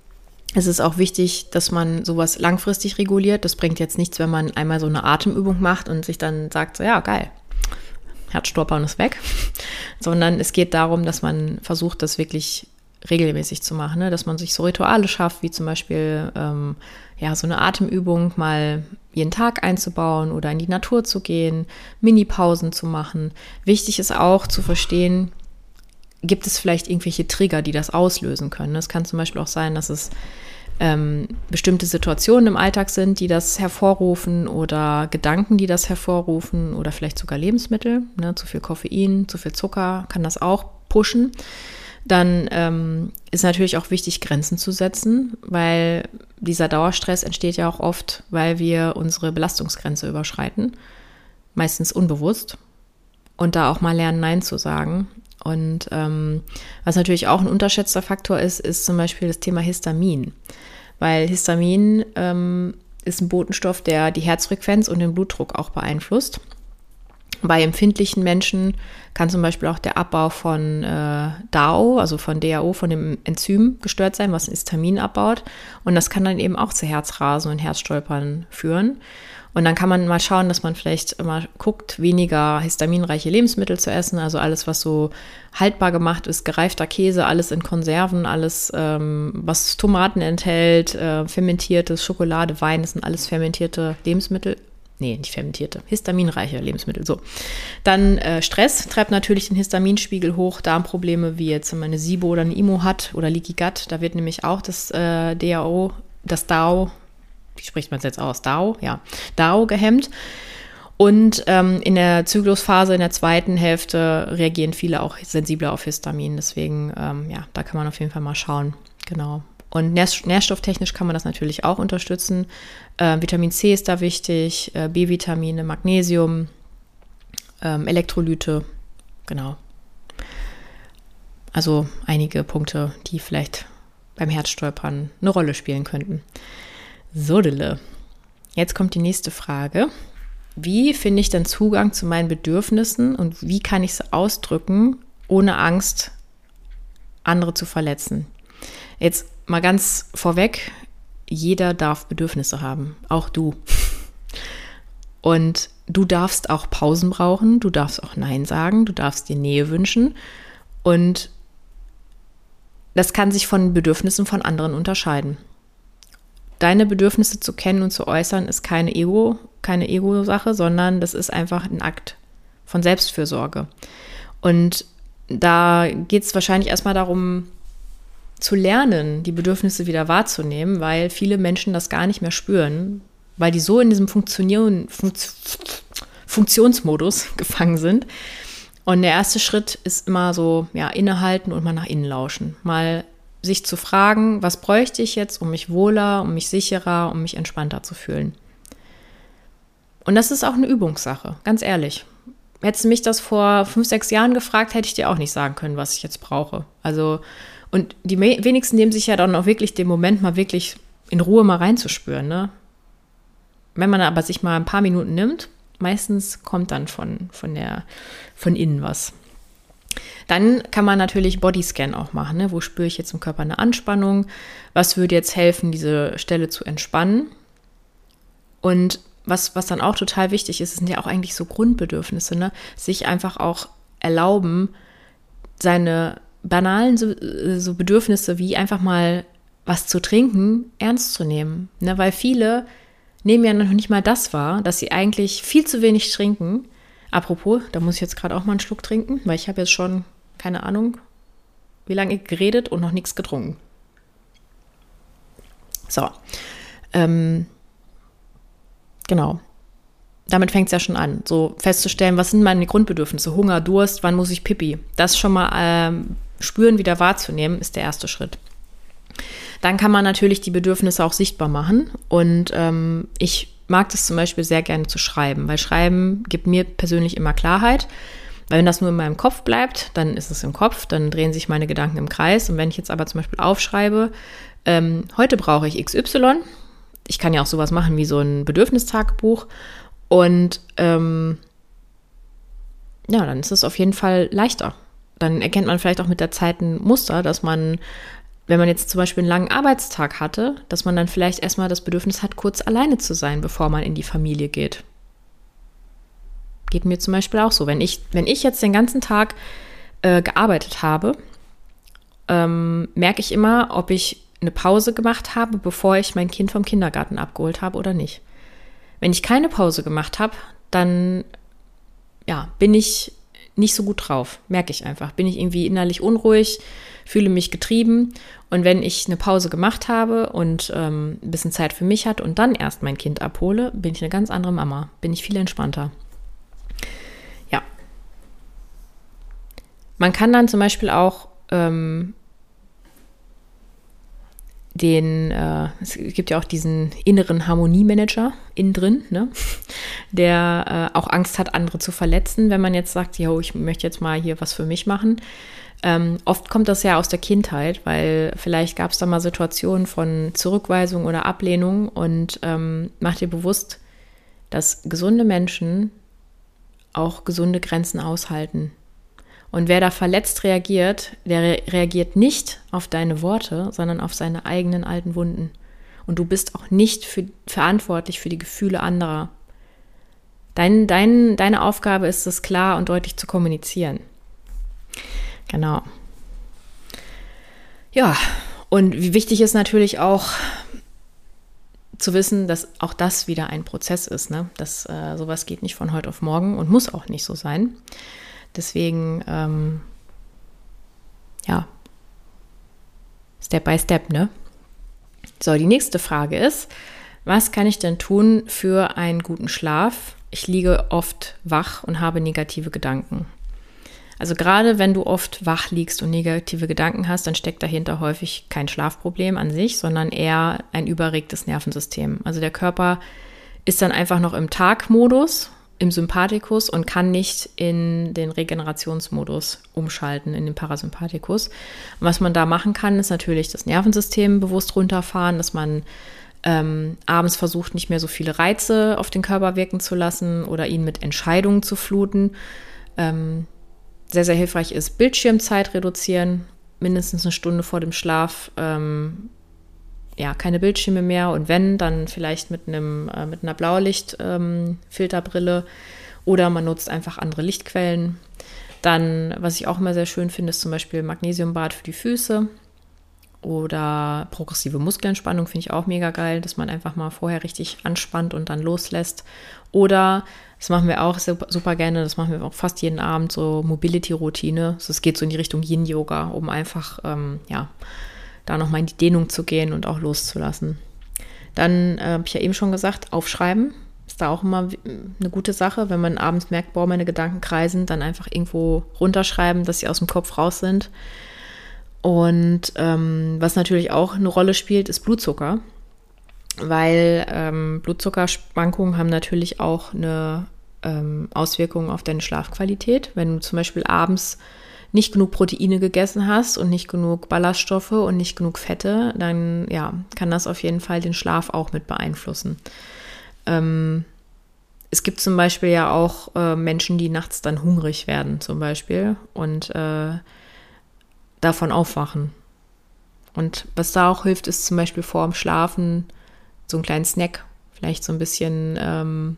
Es ist auch wichtig, dass man sowas langfristig reguliert. Das bringt jetzt nichts, wenn man einmal so eine Atemübung macht und sich dann sagt, so ja, geil, Herzstolpern ist weg. Sondern es geht darum, dass man versucht, das wirklich regelmäßig zu machen, ne? Dass man sich so Rituale schafft, wie zum Beispiel ähm, ja, so eine Atemübung mal jeden Tag einzubauen oder in die Natur zu gehen, Mini-Pausen zu machen. Wichtig ist auch zu verstehen, gibt es vielleicht irgendwelche Trigger, die das auslösen können. Es kann zum Beispiel auch sein, dass es ähm, bestimmte Situationen im Alltag sind, die das hervorrufen oder Gedanken, die das hervorrufen oder vielleicht sogar Lebensmittel. Ne? Zu viel Koffein, zu viel Zucker kann das auch pushen. Dann ähm, ist natürlich auch wichtig, Grenzen zu setzen, weil dieser Dauerstress entsteht ja auch oft, weil wir unsere Belastungsgrenze überschreiten, meistens unbewusst. Und da auch mal lernen, Nein zu sagen. Und ähm, was natürlich auch ein unterschätzter Faktor ist, ist zum Beispiel das Thema Histamin. Weil Histamin ähm, ist ein Botenstoff, der die Herzfrequenz und den Blutdruck auch beeinflusst. Bei empfindlichen Menschen kann zum Beispiel auch der Abbau von äh, D A O, also von D A O, von dem Enzym gestört sein, was Histamin abbaut. Und das kann dann eben auch zu Herzrasen und Herzstolpern führen. Und dann kann man mal schauen, dass man vielleicht immer guckt, weniger histaminreiche Lebensmittel zu essen, also alles, was so haltbar gemacht ist, gereifter Käse, alles in Konserven, alles, ähm, was Tomaten enthält, äh, fermentiertes, Schokolade, Wein, das sind alles fermentierte Lebensmittel. Nee, nicht fermentierte, histaminreiche Lebensmittel, so. Dann äh, Stress treibt natürlich den Histaminspiegel hoch, Darmprobleme, wie jetzt eine SIBO oder eine I M O hat oder Leaky Gut, da wird nämlich auch das äh, D A O, das D A O, wie spricht man es jetzt aus? D A O? Ja, D A O gehemmt. Und ähm, in der Zyklusphase, in der zweiten Hälfte, reagieren viele auch sensibler auf Histamin. Deswegen, ähm, ja, da kann man auf jeden Fall mal schauen. Genau. Und nährstofftechnisch kann man das natürlich auch unterstützen. Äh, Vitamin C ist da wichtig, äh, B-Vitamine, Magnesium, ähm, Elektrolyte, genau. Also einige Punkte, die vielleicht beim Herzstolpern eine Rolle spielen könnten. So, Dille. Jetzt kommt die nächste Frage. Wie finde ich denn Zugang zu meinen Bedürfnissen und wie kann ich sie ausdrücken, ohne Angst, andere zu verletzen? Jetzt mal ganz vorweg, jeder darf Bedürfnisse haben, auch du. Und du darfst auch Pausen brauchen, du darfst auch Nein sagen, du darfst dir Nähe wünschen. Und das kann sich von Bedürfnissen von anderen unterscheiden. Deine Bedürfnisse zu kennen und zu äußern, ist keine Ego, keine Ego-Sache, sondern das ist einfach ein Akt von Selbstfürsorge. Und da geht es wahrscheinlich erstmal darum, zu lernen, die Bedürfnisse wieder wahrzunehmen, weil viele Menschen das gar nicht mehr spüren, weil die so in diesem Funktionieren, Funkt, Funktionsmodus gefangen sind. Und der erste Schritt ist immer so, ja, innehalten und mal nach innen lauschen. Mal sich zu fragen, was bräuchte ich jetzt, um mich wohler, um mich sicherer, um mich entspannter zu fühlen. Und das ist auch eine Übungssache, ganz ehrlich. Hättest du mich das vor fünf, sechs Jahren gefragt, hätte ich dir auch nicht sagen können, was ich jetzt brauche. Also, und die wenigsten nehmen sich ja dann auch wirklich den Moment mal wirklich in Ruhe mal reinzuspüren, ne? Wenn man aber sich mal ein paar Minuten nimmt, meistens kommt dann von, von, der, von innen was. Dann kann man natürlich Bodyscan auch machen, ne? Wo spüre ich jetzt im Körper eine Anspannung? Was würde jetzt helfen, diese Stelle zu entspannen? Und was, was dann auch total wichtig ist, sind ja auch eigentlich so Grundbedürfnisse, ne? Sich einfach auch erlauben, seine banalen so, so Bedürfnisse wie einfach mal was zu trinken, ernst zu nehmen. Ne? Weil viele nehmen ja noch nicht mal das wahr, dass sie eigentlich viel zu wenig trinken. Apropos, da muss ich jetzt gerade auch mal einen Schluck trinken, weil ich habe jetzt schon, keine Ahnung, wie lange geredet und noch nichts getrunken. So, ähm, genau. Damit fängt es ja schon an, so festzustellen, was sind meine Grundbedürfnisse, Hunger, Durst, wann muss ich Pipi. Das schon mal ähm, spüren, wieder wahrzunehmen, ist der erste Schritt. Dann kann man natürlich die Bedürfnisse auch sichtbar machen und ähm, ich mag das zum Beispiel sehr gerne zu schreiben, weil Schreiben gibt mir persönlich immer Klarheit, weil wenn das nur in meinem Kopf bleibt, dann ist es im Kopf, dann drehen sich meine Gedanken im Kreis und wenn ich jetzt aber zum Beispiel aufschreibe, ähm, heute brauche ich X Y, ich kann ja auch sowas machen wie so ein Bedürfnistagebuch und ähm, ja, dann ist es auf jeden Fall leichter. Dann erkennt man vielleicht auch mit der Zeit ein Muster, dass man wenn man jetzt zum Beispiel einen langen Arbeitstag hatte, dass man dann vielleicht erstmal das Bedürfnis hat, kurz alleine zu sein, bevor man in die Familie geht. Geht mir zum Beispiel auch so. Wenn ich, wenn ich jetzt den ganzen Tag äh, gearbeitet habe, ähm, merke ich immer, ob ich eine Pause gemacht habe, bevor ich mein Kind vom Kindergarten abgeholt habe oder nicht. Wenn ich keine Pause gemacht habe, dann ja, bin ich nicht so gut drauf, merke ich einfach. Bin ich irgendwie innerlich unruhig, fühle mich getrieben. Und wenn ich eine Pause gemacht habe und ähm, ein bisschen Zeit für mich hatte und dann erst mein Kind abhole, bin ich eine ganz andere Mama, bin ich viel entspannter. Ja. Man kann dann zum Beispiel auch ähm, den, äh, es gibt ja auch diesen inneren Harmoniemanager innen drin, ne? Der äh, auch Angst hat, andere zu verletzen, wenn man jetzt sagt, jo, ich möchte jetzt mal hier was für mich machen. Ähm, oft kommt das ja aus der Kindheit, weil vielleicht gab es da mal Situationen von Zurückweisung oder Ablehnung und ähm, mach dir bewusst, dass gesunde Menschen auch gesunde Grenzen aushalten. Und wer da verletzt reagiert, der re- reagiert nicht auf deine Worte, sondern auf seine eigenen alten Wunden. Und du bist auch nicht für, verantwortlich für die Gefühle anderer. Dein, dein, deine Aufgabe ist es, klar und deutlich zu kommunizieren. Genau. Ja, und wie wichtig ist natürlich auch zu wissen, dass auch das wieder ein Prozess ist. Ne? Das, äh, sowas geht nicht von heute auf morgen und muss auch nicht so sein. Deswegen, ähm, ja, Step by Step, ne? So, die nächste Frage ist, was kann ich denn tun für einen guten Schlaf? Ich liege oft wach und habe negative Gedanken. Also gerade wenn du oft wach liegst und negative Gedanken hast, dann steckt dahinter häufig kein Schlafproblem an sich, sondern eher ein überregtes Nervensystem. Also der Körper ist dann einfach noch im Tagmodus, im Sympathikus und kann nicht in den Regenerationsmodus umschalten, in den Parasympathikus. Und was man da machen kann, ist natürlich das Nervensystem bewusst runterfahren, dass man ähm, abends versucht, nicht mehr so viele Reize auf den Körper wirken zu lassen oder ihn mit Entscheidungen zu fluten. Ähm, sehr, sehr hilfreich ist Bildschirmzeit reduzieren, mindestens eine Stunde vor dem Schlaf, ähm, ja, keine Bildschirme mehr und wenn, dann vielleicht mit einem äh, mit einer Blaulichtfilterbrille ähm, oder man nutzt einfach andere Lichtquellen. Dann, was ich auch immer sehr schön finde, ist zum Beispiel Magnesiumbad für die Füße oder progressive Muskelentspannung finde ich auch mega geil, dass man einfach mal vorher richtig anspannt und dann loslässt. Oder, das machen wir auch super, super gerne, das machen wir auch fast jeden Abend, so Mobility-Routine. Also es geht so in die Richtung Yin-Yoga, um einfach, ähm, ja, da nochmal in die Dehnung zu gehen und auch loszulassen. Dann äh, habe ich ja eben schon gesagt, aufschreiben ist da auch immer eine gute Sache. Wenn man abends merkt, boah, meine Gedanken kreisen, dann einfach irgendwo runterschreiben, dass sie aus dem Kopf raus sind. Und ähm, was natürlich auch eine Rolle spielt, ist Blutzucker. Weil ähm, Blutzuckerschwankungen haben natürlich auch eine ähm, Auswirkung auf deine Schlafqualität. Wenn du zum Beispiel abends nicht genug Proteine gegessen hast und nicht genug Ballaststoffe und nicht genug Fette, dann ja, kann das auf jeden Fall den Schlaf auch mit beeinflussen. Ähm, es gibt zum Beispiel ja auch äh, Menschen, die nachts dann hungrig werden zum Beispiel und äh, davon aufwachen. Und was da auch hilft, ist zum Beispiel vor dem Schlafen so einen kleinen Snack, vielleicht so ein bisschen, ähm,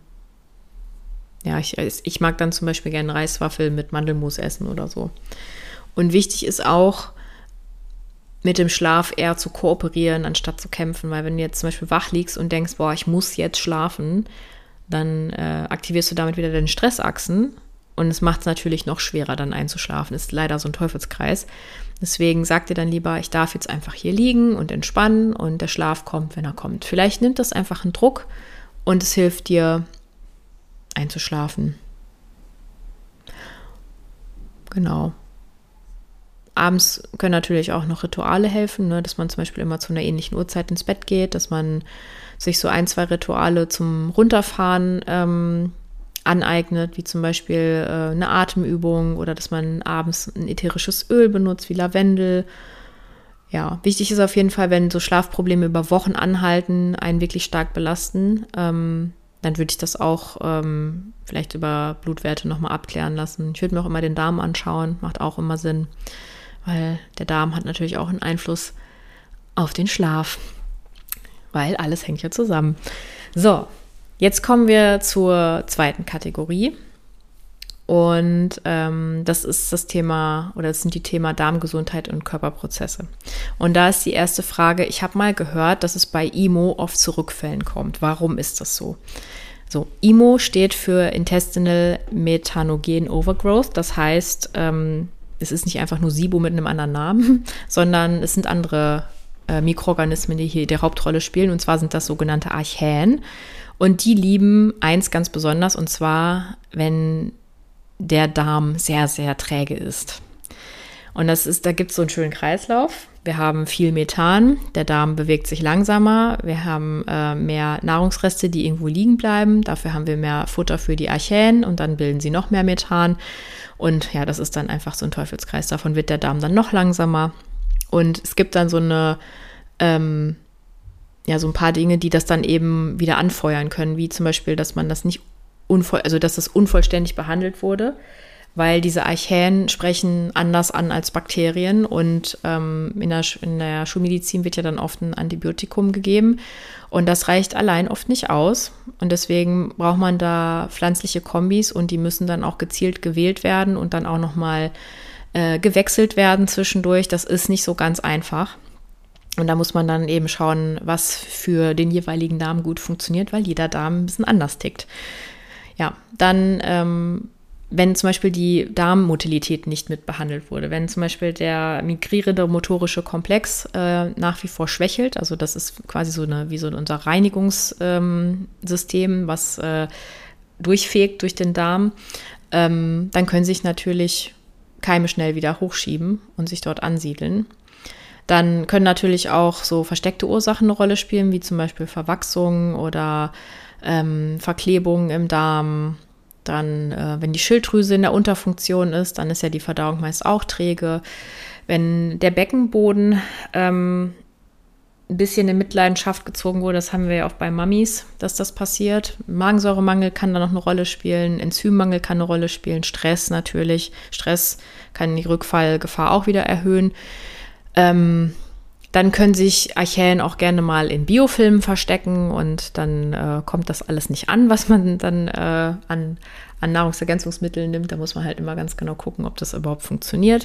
ja, ich, ich mag dann zum Beispiel gerne Reiswaffel mit Mandelmus essen oder so. Und wichtig ist auch, mit dem Schlaf eher zu kooperieren, anstatt zu kämpfen, weil wenn du jetzt zum Beispiel wach liegst und denkst, boah, ich muss jetzt schlafen, dann äh, aktivierst du damit wieder deine Stressachsen und es macht es natürlich noch schwerer, dann einzuschlafen. Ist leider so ein Teufelskreis. Deswegen sag dir dann lieber, ich darf jetzt einfach hier liegen und entspannen und der Schlaf kommt, wenn er kommt. Vielleicht nimmt das einfach einen Druck und es hilft dir, einzuschlafen. Genau. Abends können natürlich auch noch Rituale helfen, ne? Dass man zum Beispiel immer zu einer ähnlichen Uhrzeit ins Bett geht, dass man sich so ein, zwei Rituale zum Runterfahren ähm, aneignet, wie zum Beispiel äh, eine Atemübung oder dass man abends ein ätherisches Öl benutzt, wie Lavendel. Ja, wichtig ist auf jeden Fall, wenn so Schlafprobleme über Wochen anhalten, einen wirklich stark belasten, ähm, dann würde ich das auch ähm, vielleicht über Blutwerte nochmal abklären lassen. Ich würde mir auch immer den Darm anschauen, macht auch immer Sinn, weil der Darm hat natürlich auch einen Einfluss auf den Schlaf, weil alles hängt ja zusammen. So, jetzt kommen wir zur zweiten Kategorie. Und ähm, das ist das Thema, oder das sind die Themen Darmgesundheit und Körperprozesse. Und da ist die erste Frage, ich habe mal gehört, dass es bei I M O oft zu Rückfällen kommt. Warum ist das so? So, I M O steht für Intestinal Methanogen Overgrowth. Das heißt, ähm, es ist nicht einfach nur SIBO mit einem anderen Namen, sondern es sind andere äh, Mikroorganismen, die hier die Hauptrolle spielen. Und zwar sind das sogenannte Archaeen. Und die lieben eins ganz besonders, und zwar, wenn der Darm sehr, sehr träge ist. Und das ist, da gibt es so einen schönen Kreislauf. Wir haben viel Methan, der Darm bewegt sich langsamer, wir haben äh, mehr Nahrungsreste, die irgendwo liegen bleiben, dafür haben wir mehr Futter für die Archaeen und dann bilden sie noch mehr Methan. Und ja, das ist dann einfach so ein Teufelskreis. Davon wird der Darm dann noch langsamer. Und es gibt dann so eine, ähm, ja, so ein paar Dinge, die das dann eben wieder anfeuern können, wie zum Beispiel, dass man das nicht Unvoll, also dass es unvollständig behandelt wurde, weil diese Archaeen sprechen anders an als Bakterien und ähm, in, der, in der Schulmedizin wird ja dann oft ein Antibiotikum gegeben und das reicht allein oft nicht aus und deswegen braucht man da pflanzliche Kombis und die müssen dann auch gezielt gewählt werden und dann auch nochmal äh, gewechselt werden zwischendurch. Das ist nicht so ganz einfach. Und da muss man dann eben schauen, was für den jeweiligen Darm gut funktioniert, weil jeder Darm ein bisschen anders tickt. Ja, dann, ähm, wenn zum Beispiel die Darmmotilität nicht mit behandelt wurde, wenn zum Beispiel der migrierende motorische Komplex äh, nach wie vor schwächelt, also das ist quasi so eine, wie so unser Reinigungssystem, ähm, was äh, durchfegt durch den Darm, ähm, dann können sich natürlich Keime schnell wieder hochschieben und sich dort ansiedeln. Dann können natürlich auch so versteckte Ursachen eine Rolle spielen, wie zum Beispiel Verwachsung oder Ähm, Verklebungen im Darm, dann, äh, wenn die Schilddrüse in der Unterfunktion ist, dann ist ja die Verdauung meist auch träge. Wenn der Beckenboden ähm, ein bisschen in Mitleidenschaft gezogen wurde, das haben wir ja auch bei Mamis, dass das passiert. Magensäuremangel kann da noch eine Rolle spielen, Enzymmangel kann eine Rolle spielen, Stress natürlich. Stress kann die Rückfallgefahr auch wieder erhöhen. Ähm, Dann können sich Archaeen auch gerne mal in Biofilmen verstecken und dann äh, kommt das alles nicht an, was man dann äh, an, an Nahrungsergänzungsmitteln nimmt. Da muss man halt immer ganz genau gucken, ob das überhaupt funktioniert.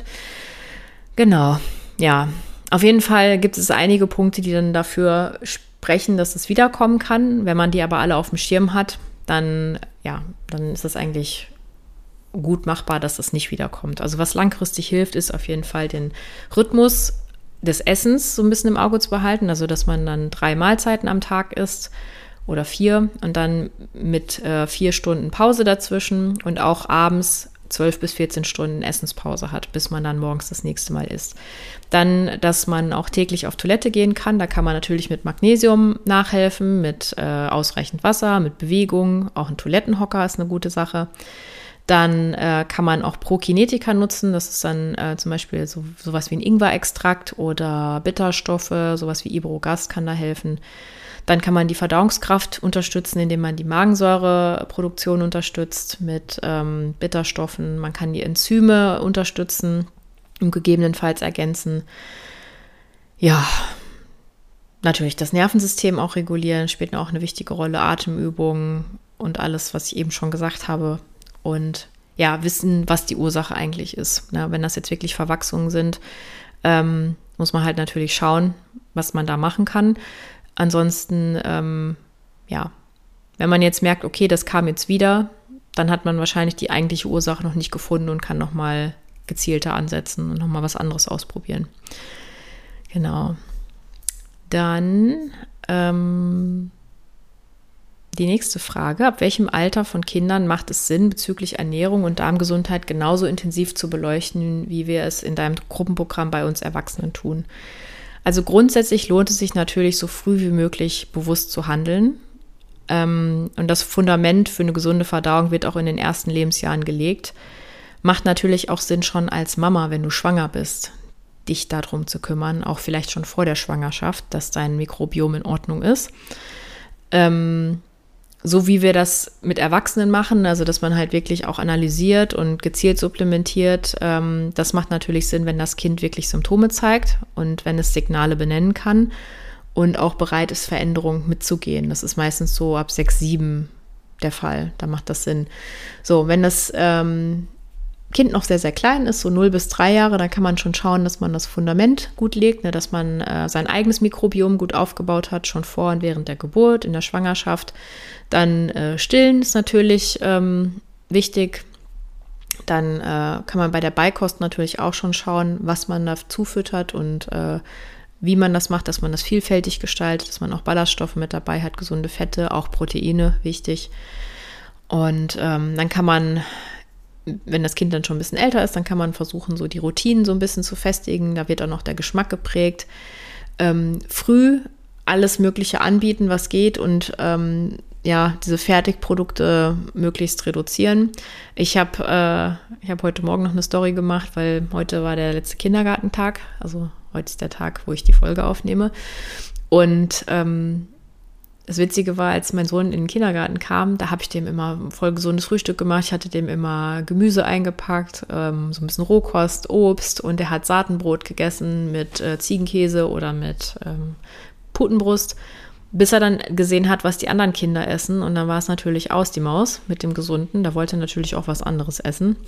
Genau, ja. Auf jeden Fall gibt es einige Punkte, die dann dafür sprechen, dass es wiederkommen kann. Wenn man die aber alle auf dem Schirm hat, dann, ja, dann ist es eigentlich gut machbar, dass das nicht wiederkommt. Also was langfristig hilft, ist auf jeden Fall den Rhythmus des Essens so ein bisschen im Auge zu behalten, also dass man dann drei Mahlzeiten am Tag isst oder vier und dann mit äh, vier Stunden Pause dazwischen und auch abends zwölf bis vierzehn Stunden Essenspause hat, bis man dann morgens das nächste Mal isst. Dann, dass man auch täglich auf Toilette gehen kann, da kann man natürlich mit Magnesium nachhelfen, mit äh, ausreichend Wasser, mit Bewegung, auch ein Toilettenhocker ist eine gute Sache. Dann äh, kann man auch Prokinetika nutzen, das ist dann äh, zum Beispiel so, sowas wie ein Ingwerextrakt oder Bitterstoffe, sowas wie Ibrogast kann da helfen. Dann kann man die Verdauungskraft unterstützen, indem man die Magensäureproduktion unterstützt mit ähm, Bitterstoffen. Man kann die Enzyme unterstützen und gegebenenfalls ergänzen. Ja, natürlich das Nervensystem auch regulieren, spielt auch eine wichtige Rolle, Atemübungen und alles, was ich eben schon gesagt habe. Und ja, wissen, was die Ursache eigentlich ist. Na, wenn das jetzt wirklich Verwachsungen sind, ähm, muss man halt natürlich schauen, was man da machen kann. Ansonsten, ähm, ja, wenn man jetzt merkt, okay, das kam jetzt wieder, dann hat man wahrscheinlich die eigentliche Ursache noch nicht gefunden und kann nochmal gezielter ansetzen und nochmal was anderes ausprobieren. Genau. Dann ähm, die nächste Frage, ab welchem Alter von Kindern macht es Sinn, bezüglich Ernährung und Darmgesundheit genauso intensiv zu beleuchten, wie wir es in deinem Gruppenprogramm bei uns Erwachsenen tun? Also grundsätzlich lohnt es sich natürlich, so früh wie möglich bewusst zu handeln. Ähm, und das Fundament für eine gesunde Verdauung wird auch in den ersten Lebensjahren gelegt. Macht natürlich auch Sinn schon als Mama, wenn du schwanger bist, dich darum zu kümmern, auch vielleicht schon vor der Schwangerschaft, dass dein Mikrobiom in Ordnung ist. Ähm, so wie wir das mit Erwachsenen machen, also dass man halt wirklich auch analysiert und gezielt supplementiert, ähm, das macht natürlich Sinn, wenn das Kind wirklich Symptome zeigt und wenn es Signale benennen kann und auch bereit ist, Veränderungen mitzugehen. Das ist meistens so ab sechs, sieben der Fall, da macht das Sinn. So, wenn das ähm, Kind noch sehr, sehr klein ist, so null bis drei Jahre, dann kann man schon schauen, dass man das Fundament gut legt, ne, dass man äh, sein eigenes Mikrobiom gut aufgebaut hat, schon vor und während der Geburt, in der Schwangerschaft. Dann äh, Stillen ist natürlich ähm, wichtig. Dann äh, kann man bei der Beikost natürlich auch schon schauen, was man da zufüttert und äh, wie man das macht, dass man das vielfältig gestaltet, dass man auch Ballaststoffe mit dabei hat, gesunde Fette, auch Proteine, wichtig. Und ähm, dann kann man, wenn das Kind dann schon ein bisschen älter ist, dann kann man versuchen, so die Routinen so ein bisschen zu festigen. Da wird auch noch der Geschmack geprägt. Ähm, früh alles Mögliche anbieten, was geht und ähm, ja, diese Fertigprodukte möglichst reduzieren. Ich habe äh, ich hab heute Morgen noch eine Story gemacht, weil heute war der letzte Kindergartentag. Also heute ist der Tag, wo ich die Folge aufnehme. Und ähm, das Witzige war, als mein Sohn in den Kindergarten kam, da habe ich dem immer voll gesundes Frühstück gemacht. Ich hatte dem immer Gemüse eingepackt, ähm, so ein bisschen Rohkost, Obst und er hat Saatenbrot gegessen mit äh, Ziegenkäse oder mit ähm, Putenbrust, bis er dann gesehen hat, was die anderen Kinder essen. Und dann war es natürlich aus die Maus mit dem Gesunden. Da wollte er natürlich auch was anderes essen.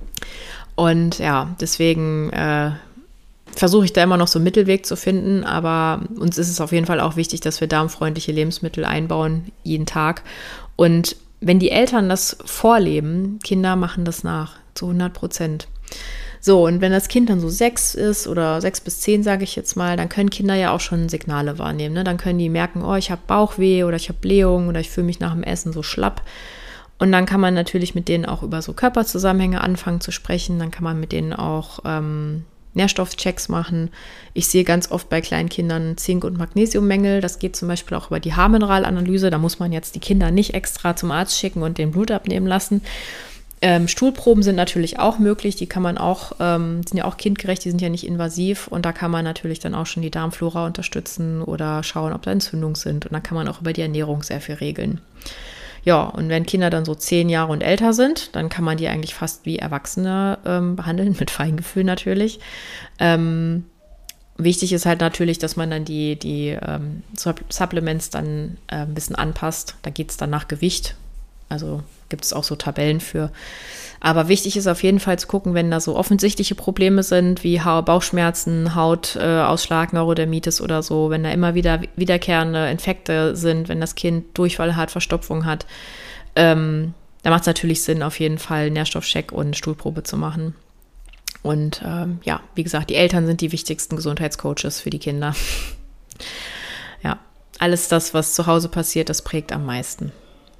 Und ja, deswegen äh, versuche ich da immer noch so einen Mittelweg zu finden, aber uns ist es auf jeden Fall auch wichtig, dass wir darmfreundliche Lebensmittel einbauen, jeden Tag. Und wenn die Eltern das vorleben, Kinder machen das nach, zu hundert Prozent. So, und wenn das Kind dann so sechs ist oder sechs bis zehn, sage ich jetzt mal, dann können Kinder ja auch schon Signale wahrnehmen. Ne? Dann können die merken, oh, ich habe Bauchweh oder ich habe Blähung oder ich fühle mich nach dem Essen so schlapp. Und dann kann man natürlich mit denen auch über so Körperzusammenhänge anfangen zu sprechen. Dann kann man mit denen auch ähm, Nährstoffchecks machen. Ich sehe ganz oft bei kleinen Kindern Zink- und Magnesiummängel. Das geht zum Beispiel auch über die Haarmineralanalyse. Da muss man jetzt die Kinder nicht extra zum Arzt schicken und den Blut abnehmen lassen. Ähm, Stuhlproben sind natürlich auch möglich. Die kann man auch, ähm, sind ja auch kindgerecht, die sind ja nicht invasiv. Und da kann man natürlich dann auch schon die Darmflora unterstützen oder schauen, ob da Entzündungen sind. Und dann kann man auch über die Ernährung sehr viel regeln. Ja, und wenn Kinder dann so zehn Jahre und älter sind, dann kann man die eigentlich fast wie Erwachsene ähm, behandeln, mit Feingefühl natürlich. Ähm, wichtig ist halt natürlich, dass man dann die, die ähm, Supplements dann äh, ein bisschen anpasst. Da geht es dann nach Gewicht. Also gibt es auch so Tabellen für. Aber wichtig ist auf jeden Fall zu gucken, wenn da so offensichtliche Probleme sind, wie Bauchschmerzen, Hautausschlag, Neurodermitis oder so, wenn da immer wieder wiederkehrende Infekte sind, wenn das Kind Durchfall hat, Verstopfung hat, ähm, da macht es natürlich Sinn, auf jeden Fall Nährstoffcheck und Stuhlprobe zu machen. Und ähm, ja, wie gesagt, die Eltern sind die wichtigsten Gesundheitscoaches für die Kinder. Ja, alles das, was zu Hause passiert, das prägt am meisten.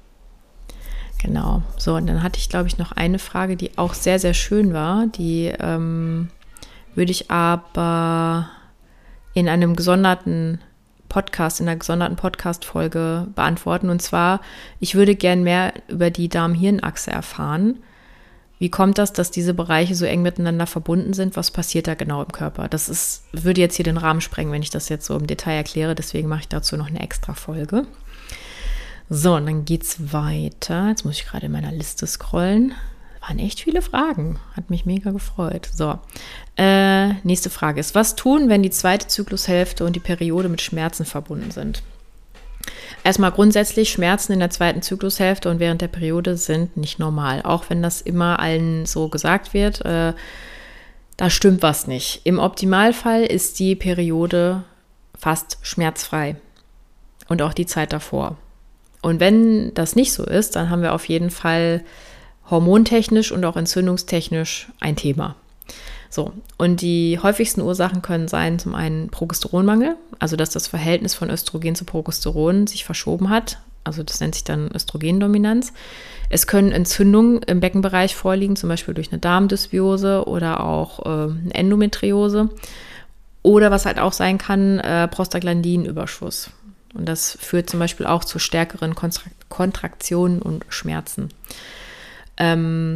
Genau, so und dann hatte ich, glaube ich, noch eine Frage, die auch sehr, sehr schön war. Die ähm, würde ich aber in einem gesonderten Podcast, in einer gesonderten Podcast-Folge beantworten. Und zwar, ich würde gern mehr über die Darm-Hirn-Achse erfahren. Wie kommt das, dass diese Bereiche so eng miteinander verbunden sind? Was passiert da genau im Körper? Das ist, würde jetzt hier den Rahmen sprengen, wenn ich das jetzt so im Detail erkläre. Deswegen mache ich dazu noch eine extra Folge. So, und dann geht's weiter. Jetzt muss ich gerade in meiner Liste scrollen. Waren echt viele Fragen. Hat mich mega gefreut. So, äh, nächste Frage ist, was tun, wenn die zweite Zyklushälfte und die Periode mit Schmerzen verbunden sind? Erstmal grundsätzlich, Schmerzen in der zweiten Zyklushälfte und während der Periode sind nicht normal. Auch wenn das immer allen so gesagt wird, äh, da stimmt was nicht. Im Optimalfall ist die Periode fast schmerzfrei. Und auch die Zeit davor. Und wenn das nicht so ist, dann haben wir auf jeden Fall hormontechnisch und auch entzündungstechnisch ein Thema. So, und die häufigsten Ursachen können sein, zum einen Progesteronmangel, also dass das Verhältnis von Östrogen zu Progesteron sich verschoben hat, also das nennt sich dann Östrogendominanz. Es können Entzündungen im Beckenbereich vorliegen, zum Beispiel durch eine Darmdysbiose oder auch äh, eine Endometriose. Oder was halt auch sein kann, äh, Prostaglandinüberschuss. Und das führt zum Beispiel auch zu stärkeren Kontrakt- Kontraktionen und Schmerzen. Ähm,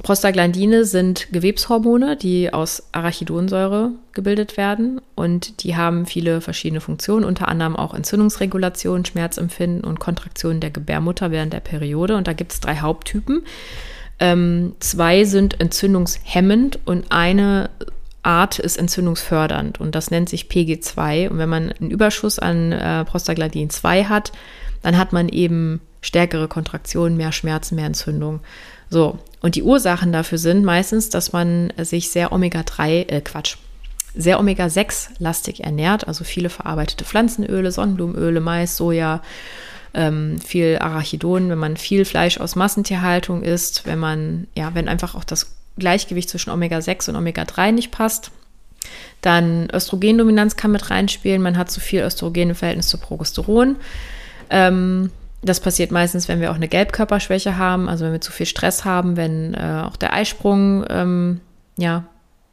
Prostaglandine sind Gewebshormone, die aus Arachidonsäure gebildet werden und die haben viele verschiedene Funktionen, unter anderem auch Entzündungsregulation, Schmerzempfinden und Kontraktion der Gebärmutter während der Periode. Und da gibt es drei Haupttypen. Ähm, zwei sind entzündungshemmend und eine Art ist entzündungsfördernd und das nennt sich P G zwei. Und wenn man einen Überschuss an äh, Prostaglandin zwei hat, dann hat man eben stärkere Kontraktionen, mehr Schmerzen, mehr Entzündung. So, und die Ursachen dafür sind meistens, dass man sich sehr Omega drei, äh Quatsch, sehr Omega sechs lastig ernährt, also viele verarbeitete Pflanzenöle, Sonnenblumenöle, Mais, Soja, ähm, viel Arachidon, wenn man viel Fleisch aus Massentierhaltung isst, wenn man, ja, wenn einfach auch das Gleichgewicht zwischen Omega sechs und Omega drei nicht passt. Dann Östrogendominanz kann mit reinspielen, man hat zu viel Östrogen im Verhältnis zu Progesteron. Ähm, Das passiert meistens, wenn wir auch eine Gelbkörperschwäche haben, also wenn wir zu viel Stress haben, wenn äh, auch der Eisprung ähm, ja,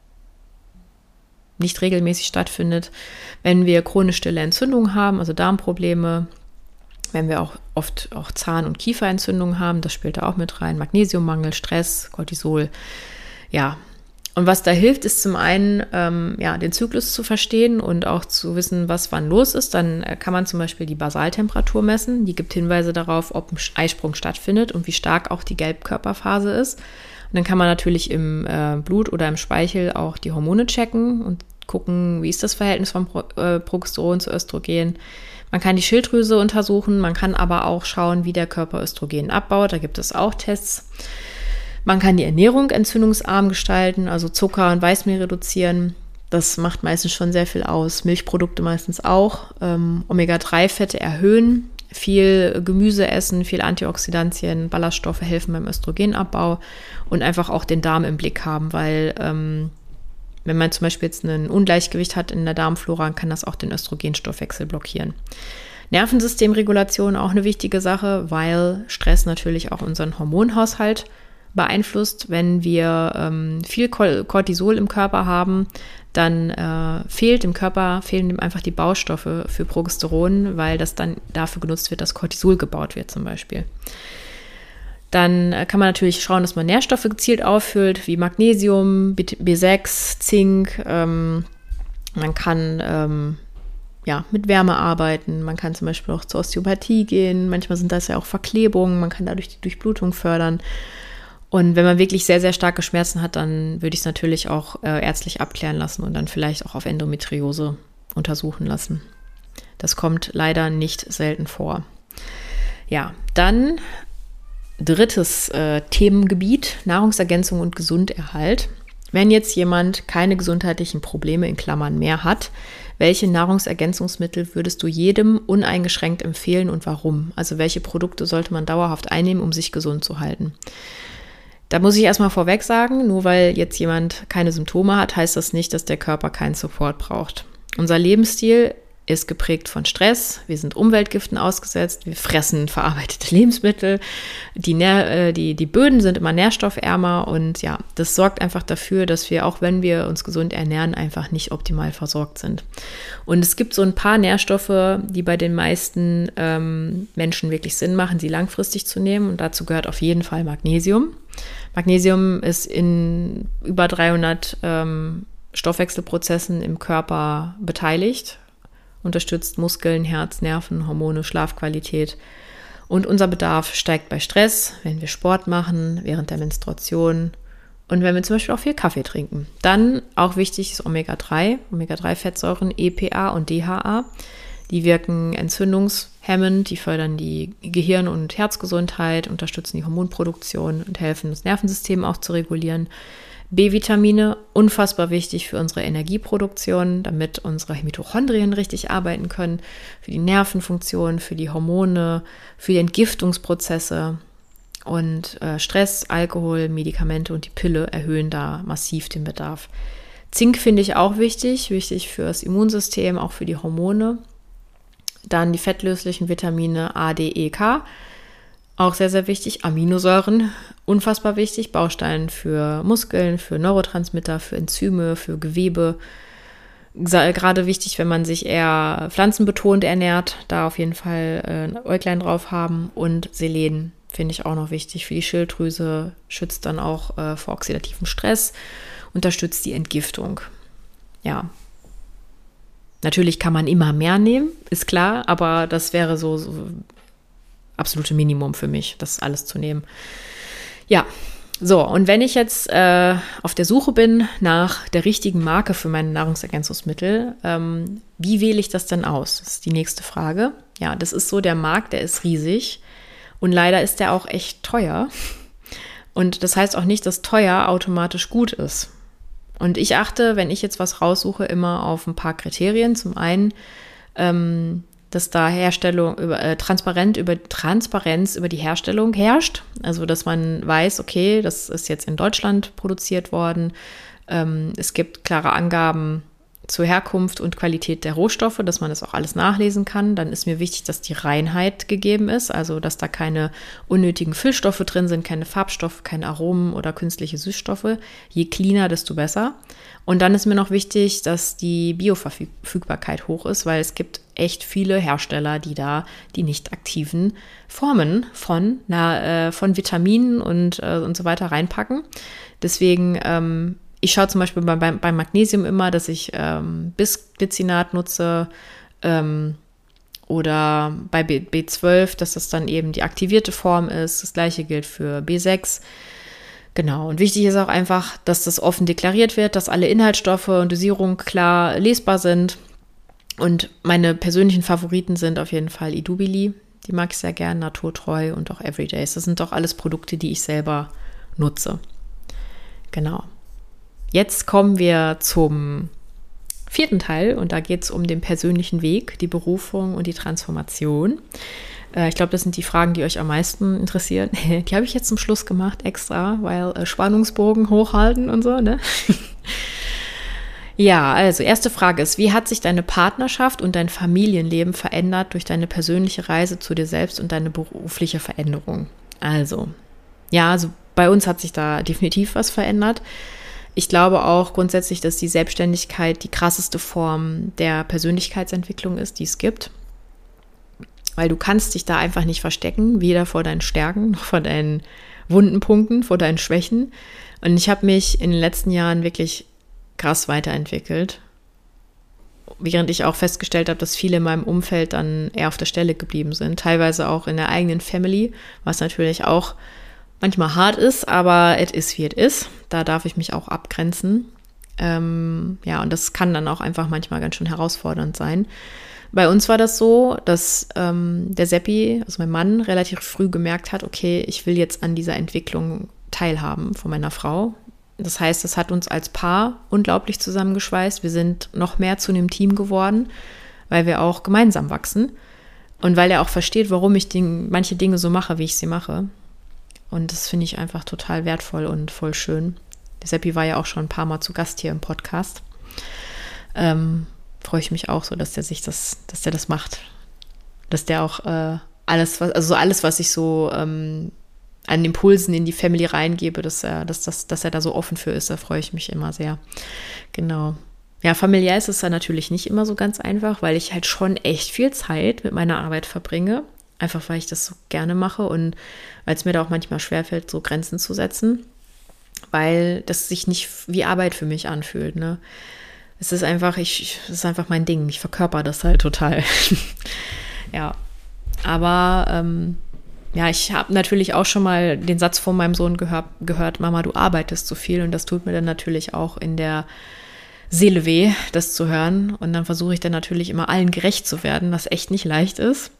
nicht regelmäßig stattfindet, wenn wir chronisch stille Entzündungen haben, also Darmprobleme, wenn wir auch oft auch Zahn- und Kieferentzündungen haben, das spielt da auch mit rein, Magnesiummangel, Stress, Cortisol, ja. Und was da hilft, ist zum einen, ähm, ja, den Zyklus zu verstehen und auch zu wissen, was wann los ist. Dann äh, kann man zum Beispiel die Basaltemperatur messen. Die gibt Hinweise darauf, ob ein Eisprung stattfindet und wie stark auch die Gelbkörperphase ist. Und dann kann man natürlich im äh, Blut oder im Speichel auch die Hormone checken und gucken, wie ist das Verhältnis von Pro- äh, Progesteron zu Östrogen. Man kann die Schilddrüse untersuchen, man kann aber auch schauen, wie der Körper Östrogen abbaut. Da gibt es auch Tests. Man kann die Ernährung entzündungsarm gestalten, also Zucker und Weißmehl reduzieren. Das macht meistens schon sehr viel aus. Milchprodukte meistens auch. Ähm, Omega drei Fette erhöhen. Viel Gemüse essen, viel Antioxidantien, Ballaststoffe helfen beim Östrogenabbau. Und einfach auch den Darm im Blick haben, weil ähm, wenn man zum Beispiel jetzt ein Ungleichgewicht hat in der Darmflora, kann das auch den Östrogenstoffwechsel blockieren. Nervensystemregulation auch eine wichtige Sache, weil Stress natürlich auch unseren Hormonhaushalt beeinflusst. Wenn wir ähm, viel Cortisol im Körper haben, dann äh, fehlt im Körper, fehlen ihm einfach die Baustoffe für Progesteron, weil das dann dafür genutzt wird, dass Cortisol gebaut wird zum Beispiel. Dann äh, kann man natürlich schauen, dass man Nährstoffe gezielt auffüllt, wie Magnesium, B sechs, Zink. Ähm, man kann ähm, ja, mit Wärme arbeiten. Man kann zum Beispiel auch zur Osteopathie gehen. Manchmal sind das ja auch Verklebungen. Man kann dadurch die Durchblutung fördern. Und wenn man wirklich sehr, sehr starke Schmerzen hat, dann würde ich es natürlich auch äh, ärztlich abklären lassen und dann vielleicht auch auf Endometriose untersuchen lassen. Das kommt leider nicht selten vor. Ja, dann drittes äh, Themengebiet, Nahrungsergänzung und Gesunderhalt. Wenn jetzt jemand keine gesundheitlichen Probleme in Klammern mehr hat, welche Nahrungsergänzungsmittel würdest du jedem uneingeschränkt empfehlen und warum? Also welche Produkte sollte man dauerhaft einnehmen, um sich gesund zu halten? Da muss ich erstmal vorweg sagen, nur weil jetzt jemand keine Symptome hat, heißt das nicht, dass der Körper keinen Support braucht. Unser Lebensstil ist geprägt von Stress, wir sind Umweltgiften ausgesetzt, wir fressen verarbeitete Lebensmittel, die, Nähr- die, die Böden sind immer nährstoffärmer und ja, das sorgt einfach dafür, dass wir, auch wenn wir uns gesund ernähren, einfach nicht optimal versorgt sind. Und es gibt so ein paar Nährstoffe, die bei den meisten ähm, Menschen wirklich Sinn machen, sie langfristig zu nehmen und dazu gehört auf jeden Fall Magnesium. Magnesium ist in über dreihundert ähm, Stoffwechselprozessen im Körper beteiligt, unterstützt Muskeln, Herz, Nerven, Hormone, Schlafqualität. Und unser Bedarf steigt bei Stress, wenn wir Sport machen, während der Menstruation und wenn wir zum Beispiel auch viel Kaffee trinken. Dann auch wichtig ist Omega drei, Omega drei Fettsäuren, E P A und D H A. Die wirken entzündungshemmend, die fördern die Gehirn- und Herzgesundheit, unterstützen die Hormonproduktion und helfen, das Nervensystem auch zu regulieren. B-Vitamine, unfassbar wichtig für unsere Energieproduktion, damit unsere Mitochondrien richtig arbeiten können, für die Nervenfunktion, für die Hormone, für die Entgiftungsprozesse. Und äh, Stress, Alkohol, Medikamente und die Pille erhöhen da massiv den Bedarf. Zink finde ich auch wichtig, wichtig für das Immunsystem, auch für die Hormone. Dann die fettlöslichen Vitamine A, D, E, K. Auch sehr, sehr wichtig. Aminosäuren, unfassbar wichtig. Baustein für Muskeln, für Neurotransmitter, für Enzyme, für Gewebe. Gerade wichtig, wenn man sich eher pflanzenbetont ernährt. Da auf jeden Fall ein Äuglein drauf haben. Und Selen, finde ich auch noch wichtig für die Schilddrüse, schützt dann auch äh, vor oxidativem Stress, unterstützt die Entgiftung. Ja. Natürlich kann man immer mehr nehmen, ist klar, aber das wäre so, so absolute Minimum für mich, das alles zu nehmen. Ja, so, und wenn ich jetzt äh, auf der Suche bin nach der richtigen Marke für meine Nahrungsergänzungsmittel, ähm, wie wähle ich das denn aus? Das ist die nächste Frage. Ja, das ist so, der Markt, der ist riesig und leider ist der auch echt teuer. Und das heißt auch nicht, dass teuer automatisch gut ist. Und ich achte, wenn ich jetzt was raussuche, immer auf ein paar Kriterien. Zum einen, ähm, dass da Herstellung über äh, transparent über Transparenz über die Herstellung herrscht. Also dass man weiß, okay, das ist jetzt in Deutschland produziert worden. Ähm, es gibt klare Angaben zur Herkunft und Qualität der Rohstoffe, dass man das auch alles nachlesen kann. Dann ist mir wichtig, dass die Reinheit gegeben ist, also dass da keine unnötigen Füllstoffe drin sind, keine Farbstoffe, keine Aromen oder künstliche Süßstoffe. Je cleaner, desto besser. Und dann ist mir noch wichtig, dass die Bioverfügbarkeit hoch ist, weil es gibt echt viele Hersteller, die da die nicht aktiven Formen von, na, äh, von Vitaminen und, äh, und so weiter reinpacken. Deswegen ähm, ich schaue zum Beispiel bei, bei, beim Magnesium immer, dass ich ähm, Bisglycinat nutze ähm, oder bei B zwölf, dass das dann eben die aktivierte Form ist. Das gleiche gilt für B sechs. Genau, und wichtig ist auch einfach, dass das offen deklariert wird, dass alle Inhaltsstoffe und Dosierung klar lesbar sind. Und meine persönlichen Favoriten sind auf jeden Fall Idubili, die mag ich sehr gern, Naturtreu und auch Everydays. Das sind doch alles Produkte, die ich selber nutze. Genau. Jetzt kommen wir zum vierten Teil und da geht es um den persönlichen Weg, die Berufung und die Transformation. Äh, ich glaube, das sind die Fragen, die euch am meisten interessieren. Die habe ich jetzt zum Schluss gemacht extra, weil äh, Spannungsbogen hochhalten und so, ne? Ja, also erste Frage ist, wie hat sich deine Partnerschaft und dein Familienleben verändert durch deine persönliche Reise zu dir selbst und deine berufliche Veränderung? Also, ja, also bei uns hat sich da definitiv was verändert. Ich glaube auch grundsätzlich, dass die Selbstständigkeit die krasseste Form der Persönlichkeitsentwicklung ist, die es gibt. Weil du kannst dich da einfach nicht verstecken, weder vor deinen Stärken noch vor deinen wunden Punkten, vor deinen Schwächen. Und ich habe mich in den letzten Jahren wirklich krass weiterentwickelt. Während ich auch festgestellt habe, dass viele in meinem Umfeld dann eher auf der Stelle geblieben sind. Teilweise auch in der eigenen Family, was natürlich auch manchmal hart ist, aber es ist, wie es ist. Da darf ich mich auch abgrenzen. Ähm, ja, und das kann dann auch einfach manchmal ganz schön herausfordernd sein. Bei uns war das so, dass ähm, der Seppi, also mein Mann, relativ früh gemerkt hat, okay, ich will jetzt an dieser Entwicklung teilhaben von meiner Frau. Das heißt, das hat uns als Paar unglaublich zusammengeschweißt. Wir sind noch mehr zu einem Team geworden, weil wir auch gemeinsam wachsen und weil er auch versteht, warum ich Ding, manche Dinge so mache, wie ich sie mache. Und das finde ich einfach total wertvoll und voll schön. Der Seppi war ja auch schon ein paar Mal zu Gast hier im Podcast. Ähm, freue ich mich auch so, dass der sich das, dass der das macht. Dass der auch äh, alles, was, also alles, was ich so ähm, an Impulsen in die Family reingebe, dass er, dass, dass, dass er da so offen für ist, da freue ich mich immer sehr. Genau. Ja, familiär ist es dann natürlich nicht immer so ganz einfach, weil ich halt schon echt viel Zeit mit meiner Arbeit verbringe. Einfach, weil ich das so gerne mache und weil es mir da auch manchmal schwerfällt, so Grenzen zu setzen, weil das sich nicht wie Arbeit für mich anfühlt, ne? Es ist einfach, ich, es ist einfach mein Ding. Ich verkörper das halt total. Ja, aber ähm, ja, ich habe natürlich auch schon mal den Satz von meinem Sohn gehör, gehört, Mama, du arbeitest zu viel, und das tut mir dann natürlich auch in der Seele weh, das zu hören, und dann versuche ich dann natürlich immer allen gerecht zu werden, was echt nicht leicht ist.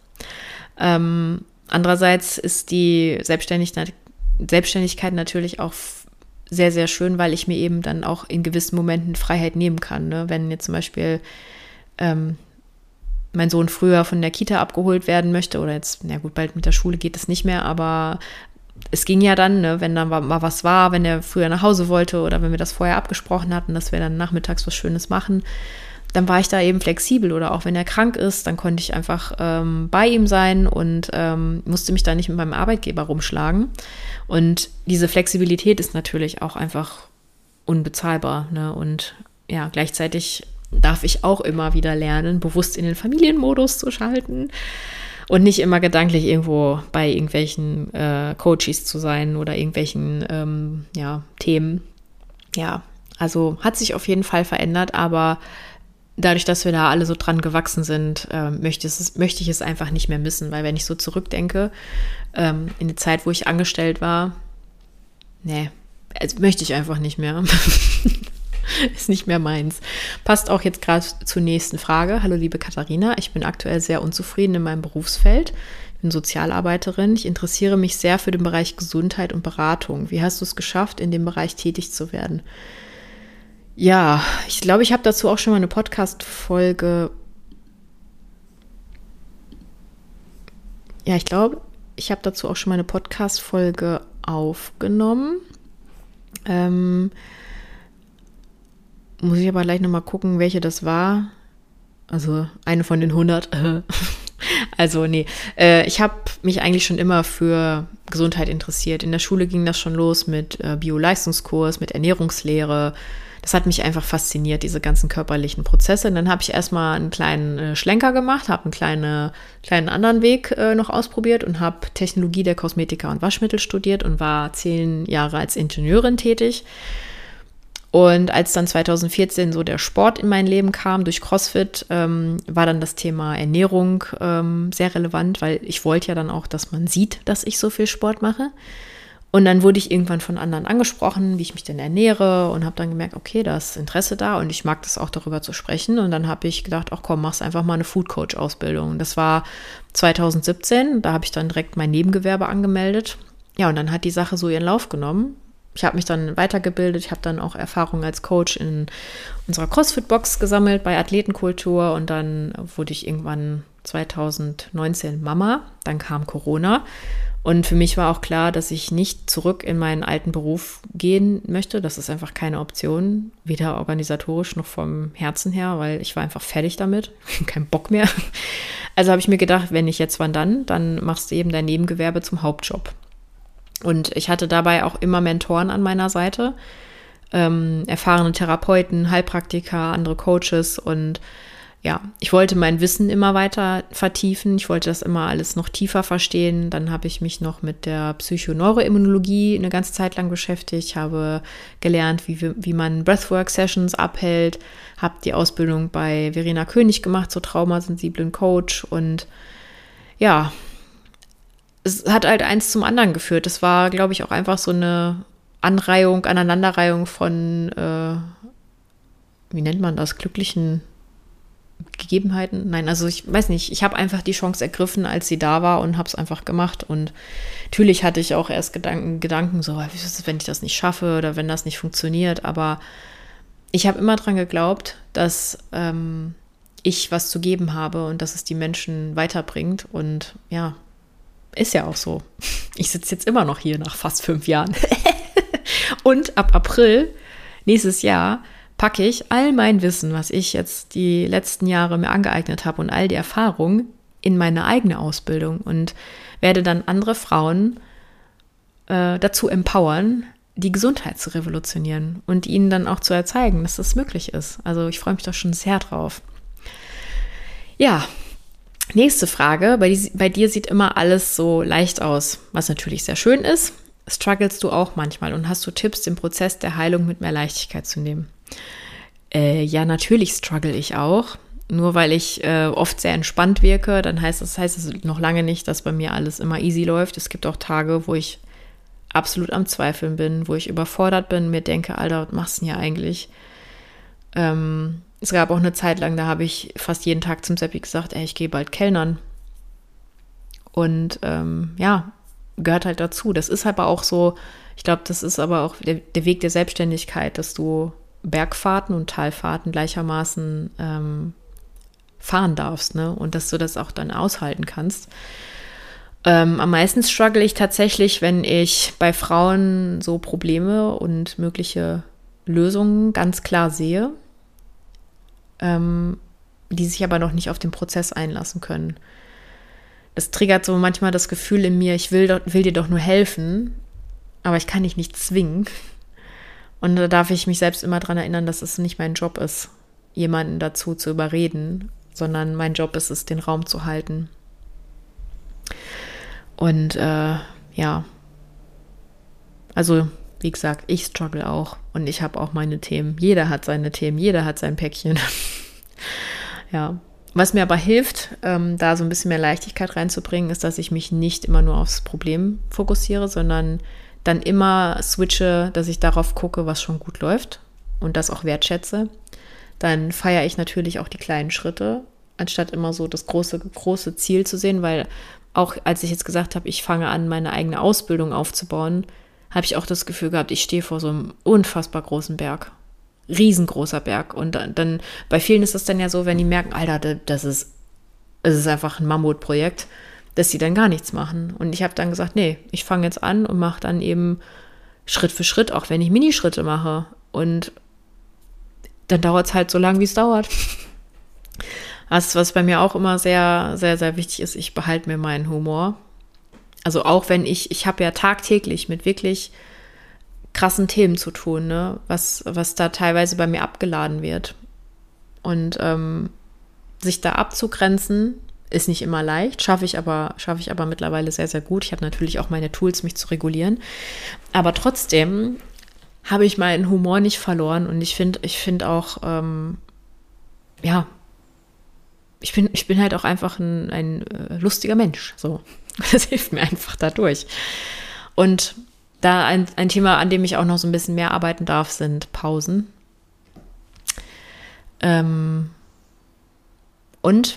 Ähm, andererseits ist die Selbstständigkeit, Selbstständigkeit natürlich auch sehr, sehr schön, weil ich mir eben dann auch in gewissen Momenten Freiheit nehmen kann. Ne? Wenn jetzt zum Beispiel ähm, mein Sohn früher von der Kita abgeholt werden möchte oder jetzt, na gut, bald mit der Schule geht es nicht mehr, aber es ging ja dann, ne, wenn dann mal was war, wenn er früher nach Hause wollte oder wenn wir das vorher abgesprochen hatten, dass wir dann nachmittags was Schönes machen, dann war ich da eben flexibel, oder auch wenn er krank ist, dann konnte ich einfach ähm, bei ihm sein und ähm, musste mich da nicht mit meinem Arbeitgeber rumschlagen. Und diese Flexibilität ist natürlich auch einfach unbezahlbar, ne? Und ja, gleichzeitig darf ich auch immer wieder lernen, bewusst in den Familienmodus zu schalten und nicht immer gedanklich irgendwo bei irgendwelchen äh, Coaches zu sein oder irgendwelchen ähm, ja, Themen. Ja, also hat sich auf jeden Fall verändert, aber dadurch, dass wir da alle so dran gewachsen sind, äh, möchte, es, möchte ich es einfach nicht mehr missen, weil wenn ich so zurückdenke, ähm, in die Zeit, wo ich angestellt war, nee, also möchte ich einfach nicht mehr. Ist nicht mehr meins. Passt auch jetzt gerade zur nächsten Frage. Hallo liebe Katharina, ich bin aktuell sehr unzufrieden in meinem Berufsfeld. Ich bin Sozialarbeiterin. Ich interessiere mich sehr für den Bereich Gesundheit und Beratung. Wie hast du es geschafft, in dem Bereich tätig zu werden? Ja, ich glaube, ich habe dazu auch schon mal eine Podcast-Folge. Ja, ich glaube, ich habe dazu auch schon mal eine Podcast-Folge aufgenommen. Ähm, muss ich aber gleich nochmal gucken, welche das war. Also eine von den hundert. Also nee, äh, ich habe mich eigentlich schon immer für Gesundheit interessiert. In der Schule ging das schon los mit äh, Bio-Leistungskurs, mit Ernährungslehre. Das hat mich einfach fasziniert, diese ganzen körperlichen Prozesse. Und dann habe ich erstmal einen kleinen äh, Schlenker gemacht, habe einen kleine, kleinen anderen Weg äh, noch ausprobiert und habe Technologie der Kosmetika und Waschmittel studiert und war zehn Jahre als Ingenieurin tätig. Und als dann zwanzig vierzehn so der Sport in mein Leben kam durch CrossFit, ähm, war dann das Thema Ernährung ähm, sehr relevant, weil ich wollte ja dann auch, dass man sieht, dass ich so viel Sport mache. Und dann wurde ich irgendwann von anderen angesprochen, wie ich mich denn ernähre und habe dann gemerkt, okay, da ist Interesse da und ich mag das auch, darüber zu sprechen. Und dann habe ich gedacht, ach komm, machst einfach mal eine Food Coach Ausbildung. Das war zwanzig siebzehn, da habe ich dann direkt mein Nebengewerbe angemeldet. Ja, und dann hat die Sache so ihren Lauf genommen. Ich habe mich dann weitergebildet, ich habe dann auch Erfahrung als Coach in unserer CrossFit-Box gesammelt bei Athletenkultur und dann wurde ich irgendwann zwanzig neunzehn Mama, dann kam Corona und für mich war auch klar, dass ich nicht zurück in meinen alten Beruf gehen möchte, das ist einfach keine Option, weder organisatorisch noch vom Herzen her, weil ich war einfach fertig damit, kein Bock mehr. Also habe ich mir gedacht, wenn nicht jetzt, wann dann, dann machst du eben dein Nebengewerbe zum Hauptjob. Und ich hatte dabei auch immer Mentoren an meiner Seite, ähm, erfahrene Therapeuten, Heilpraktiker, andere Coaches und ja, ich wollte mein Wissen immer weiter vertiefen, ich wollte das immer alles noch tiefer verstehen. Dann habe ich mich noch mit der Psychoneuroimmunologie eine ganze Zeit lang beschäftigt, habe gelernt, wie, wie man Breathwork-Sessions abhält, habe die Ausbildung bei Verena König gemacht zur traumasensiblen Coach und ja, es hat halt eins zum anderen geführt. Es war, glaube ich, auch einfach so eine Anreihung, Aneinanderreihung von, äh, wie nennt man das, glücklichen Gegebenheiten? Nein, also ich weiß nicht, ich habe einfach die Chance ergriffen, als sie da war und habe es einfach gemacht. Und natürlich hatte ich auch erst Gedanken, Gedanken so, wie ist es, wenn ich das nicht schaffe oder wenn das nicht funktioniert. Aber ich habe immer dran geglaubt, dass ähm, ich was zu geben habe und dass es die Menschen weiterbringt. Und ja, ist ja auch so. Ich sitze jetzt immer noch hier nach fast fünf Jahren. Und ab April nächstes Jahr packe ich all mein Wissen, was ich jetzt die letzten Jahre mir angeeignet habe und all die Erfahrung in meine eigene Ausbildung und werde dann andere Frauen äh, dazu empowern, die Gesundheit zu revolutionieren und ihnen dann auch zu erzeigen, dass das möglich ist. Also ich freue mich da schon sehr drauf. Ja, nächste Frage. Bei, die, bei dir sieht immer alles so leicht aus, was natürlich sehr schön ist. Strugglest du auch manchmal und hast du Tipps, den Prozess der Heilung mit mehr Leichtigkeit zu nehmen? Äh, ja, natürlich struggle ich auch. Nur weil ich äh, oft sehr entspannt wirke, dann heißt das heißt es noch lange nicht, dass bei mir alles immer easy läuft. Es gibt auch Tage, wo ich absolut am Zweifeln bin, wo ich überfordert bin, mir denke, Alter, was machst du denn hier eigentlich? Ähm, es gab auch eine Zeit lang, da habe ich fast jeden Tag zum Seppi gesagt, ey, ich gehe bald kellnern. Und ähm, ja, gehört halt dazu. Das ist aber auch so, ich glaube, das ist aber auch der, der Weg der Selbstständigkeit, dass du Bergfahrten und Talfahrten gleichermaßen ähm, fahren darfst, ne? Und dass du das auch dann aushalten kannst. Ähm, am meisten struggle ich tatsächlich, wenn ich bei Frauen so Probleme und mögliche Lösungen ganz klar sehe, ähm, die sich aber noch nicht auf den Prozess einlassen können. Das triggert so manchmal das Gefühl in mir, ich will, doch, will dir doch nur helfen, aber ich kann dich nicht zwingen. Und da darf ich mich selbst immer daran erinnern, dass es nicht mein Job ist, jemanden dazu zu überreden, sondern mein Job ist es, den Raum zu halten. Und äh, ja, also wie gesagt, ich struggle auch und ich habe auch meine Themen. Jeder hat seine Themen, jeder hat sein Päckchen. Ja, was mir aber hilft, ähm, da so ein bisschen mehr Leichtigkeit reinzubringen, ist, dass ich mich nicht immer nur aufs Problem fokussiere, sondern dann immer switche, dass ich darauf gucke, was schon gut läuft und das auch wertschätze. Dann feiere ich natürlich auch die kleinen Schritte, anstatt immer so das große, große Ziel zu sehen, weil auch als ich jetzt gesagt habe, ich fange an, meine eigene Ausbildung aufzubauen, habe ich auch das Gefühl gehabt, ich stehe vor so einem unfassbar großen Berg. Riesengroßer Berg. Und dann, dann bei vielen ist es dann ja so, wenn die merken, Alter, das ist, es ist einfach ein Mammutprojekt, dass sie dann gar nichts machen. Und ich habe dann gesagt, nee, ich fange jetzt an und mache dann eben Schritt für Schritt, auch wenn ich Minischritte mache. Und dann dauert es halt so lange, wie es dauert. Das, was bei mir auch immer sehr, sehr, sehr wichtig ist, ich behalte mir meinen Humor. Also auch wenn ich, ich habe ja tagtäglich mit wirklich krassen Themen zu tun, ne? was, was da teilweise bei mir abgeladen wird. Und ähm, sich da abzugrenzen, ist nicht immer leicht, schaffe ich aber, schaffe ich aber mittlerweile sehr, sehr gut. Ich habe natürlich auch meine Tools, mich zu regulieren. Aber trotzdem habe ich meinen Humor nicht verloren und ich finde, ich finde auch, ähm, ja, ich bin, ich bin halt auch einfach ein, ein äh, lustiger Mensch. So. Das hilft mir einfach dadurch. Und da ein, ein Thema, an dem ich auch noch so ein bisschen mehr arbeiten darf, sind Pausen. Ähm, und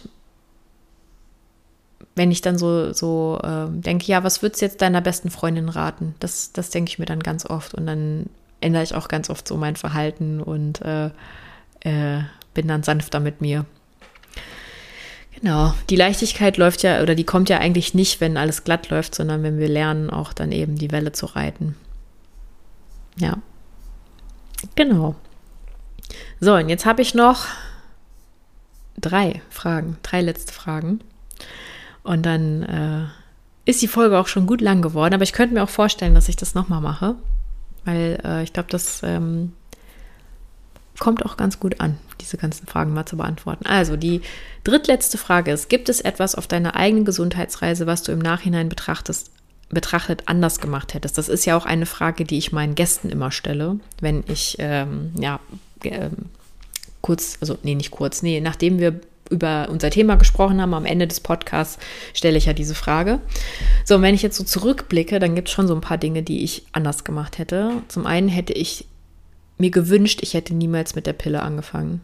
wenn ich dann so, so äh, denke, ja, was würdest du jetzt deiner besten Freundin raten? Das, das denke ich mir dann ganz oft. Und dann ändere ich auch ganz oft so mein Verhalten und äh, äh, bin dann sanfter mit mir. Genau, die Leichtigkeit läuft ja, oder die kommt ja eigentlich nicht, wenn alles glatt läuft, sondern wenn wir lernen, auch dann eben die Welle zu reiten. Ja, genau. So, und jetzt habe ich noch drei Fragen, drei letzte Fragen. Und dann äh, ist die Folge auch schon gut lang geworden, aber ich könnte mir auch vorstellen, dass ich das nochmal mache, weil äh, ich glaube, das ähm, kommt auch ganz gut an, diese ganzen Fragen mal zu beantworten. Also die drittletzte Frage ist, gibt es etwas auf deiner eigenen Gesundheitsreise, was du im Nachhinein betrachtest, betrachtet anders gemacht hättest? Das ist ja auch eine Frage, die ich meinen Gästen immer stelle, wenn ich, ähm, ja, äh, kurz, also nee, nicht kurz, nee, nachdem wir über unser Thema gesprochen haben, am Ende des Podcasts stelle ich ja diese Frage. So, und wenn ich jetzt so zurückblicke, dann gibt es schon so ein paar Dinge, die ich anders gemacht hätte. Zum einen hätte ich mir gewünscht, ich hätte niemals mit der Pille angefangen.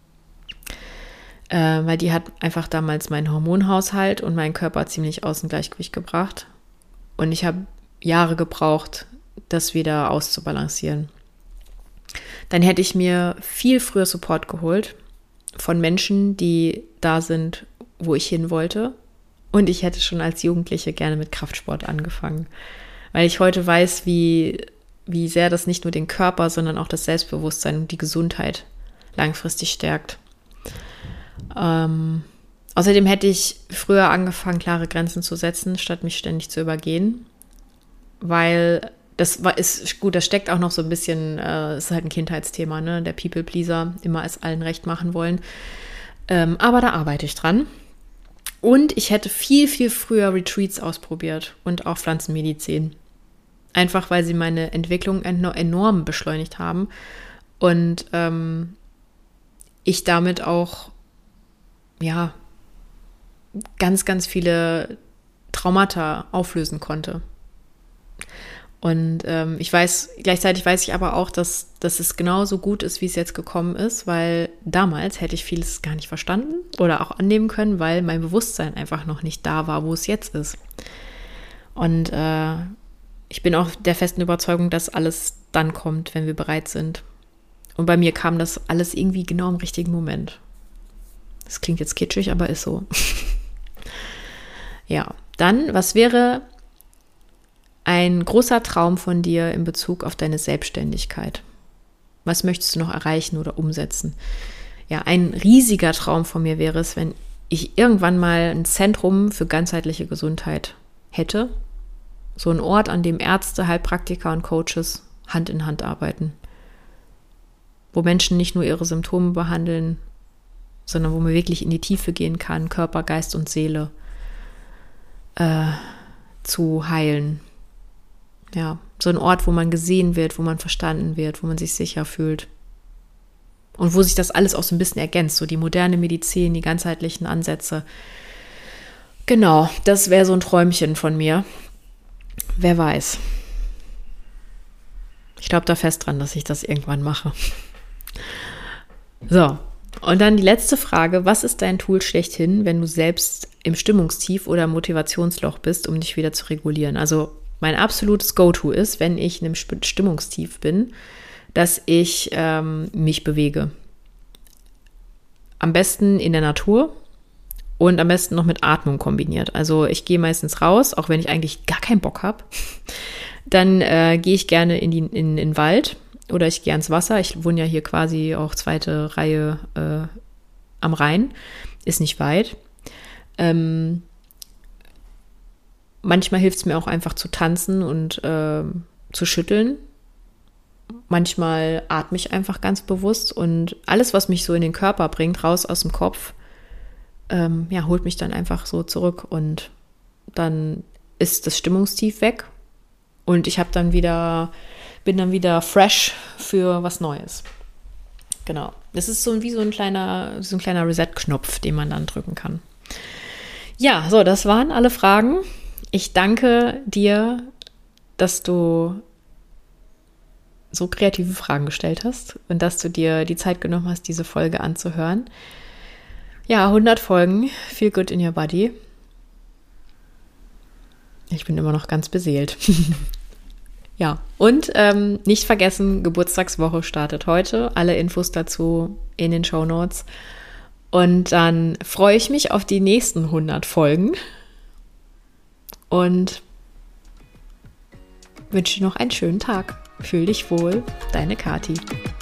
Äh, weil die hat einfach damals meinen Hormonhaushalt und meinen Körper ziemlich aus dem Gleichgewicht gebracht. Und ich habe Jahre gebraucht, das wieder auszubalancieren. Dann hätte ich mir viel früher Support geholt von Menschen, die da sind, wo ich hin wollte. Und ich hätte schon als Jugendliche gerne mit Kraftsport angefangen. Weil ich heute weiß, wie wie sehr das nicht nur den Körper, sondern auch das Selbstbewusstsein und die Gesundheit langfristig stärkt. Ähm, außerdem hätte ich früher angefangen, klare Grenzen zu setzen, statt mich ständig zu übergehen, weil das war, ist gut, das steckt auch noch so ein bisschen, äh, ist halt ein Kindheitsthema, ne? Der People-Pleaser, immer es allen recht machen wollen. Ähm, aber da arbeite ich dran. Und ich hätte viel, viel früher Retreats ausprobiert und auch Pflanzenmedizin. Einfach, weil sie meine Entwicklung enorm beschleunigt haben und ähm, ich damit auch, ja, ganz, ganz viele Traumata auflösen konnte. Und ähm, ich weiß, gleichzeitig weiß ich aber auch, dass, dass es genauso gut ist, wie es jetzt gekommen ist, weil damals hätte ich vieles gar nicht verstanden oder auch annehmen können, weil mein Bewusstsein einfach noch nicht da war, wo es jetzt ist. Und äh, ich bin auch der festen Überzeugung, dass alles dann kommt, wenn wir bereit sind. Und bei mir kam das alles irgendwie genau im richtigen Moment. Das klingt jetzt kitschig, aber ist so. Ja, dann, was wäre ein großer Traum von dir in Bezug auf deine Selbstständigkeit? Was möchtest du noch erreichen oder umsetzen? Ja, ein riesiger Traum von mir wäre es, wenn ich irgendwann mal ein Zentrum für ganzheitliche Gesundheit hätte. So ein Ort, an dem Ärzte, Heilpraktiker und Coaches Hand in Hand arbeiten. Wo Menschen nicht nur ihre Symptome behandeln, sondern wo man wirklich in die Tiefe gehen kann, Körper, Geist und Seele äh, zu heilen. Ja, so ein Ort, wo man gesehen wird, wo man verstanden wird, wo man sich sicher fühlt. Und wo sich das alles auch so ein bisschen ergänzt, so die moderne Medizin, die ganzheitlichen Ansätze. Genau, das wäre so ein Träumchen von mir. Wer weiß. Ich glaube da fest dran, dass ich das irgendwann mache. So, und dann die letzte Frage. Was ist dein Tool schlechthin, wenn du selbst im Stimmungstief oder Motivationsloch bist, um dich wieder zu regulieren? Also mein absolutes Go-To ist, wenn ich in einem Stimmungstief bin, dass ich ähm, mich bewege. Am besten in der Natur und am besten noch mit Atmung kombiniert. Also ich gehe meistens raus, auch wenn ich eigentlich gar keinen Bock habe. Dann äh, gehe ich gerne in, die, in, in den Wald oder ich gehe ans Wasser. Ich wohne ja hier quasi auch zweite Reihe äh, am Rhein. Ist nicht weit. Ähm, manchmal hilft es mir auch einfach zu tanzen und äh, zu schütteln. Manchmal atme ich einfach ganz bewusst und alles, was mich so in den Körper bringt, raus aus dem Kopf, ähm, ja, holt mich dann einfach so zurück und dann ist das Stimmungstief weg und ich habe dann wieder, bin dann wieder fresh für was Neues. Genau. Das ist so wie so ein kleiner, so ein kleiner Reset-Knopf, den man dann drücken kann. Ja, so, das waren alle Fragen. Ich danke dir, dass du so kreative Fragen gestellt hast und dass du dir die Zeit genommen hast, diese Folge anzuhören. Ja, hundert Folgen, Feel Good in Your Body. Ich bin immer noch ganz beseelt. Ja, und ähm, nicht vergessen, Geburtstagswoche startet heute. Alle Infos dazu in den Shownotes. Und dann freue ich mich auf die nächsten hundert Folgen und wünsche dir noch einen schönen Tag. Fühl dich wohl, deine Kathi.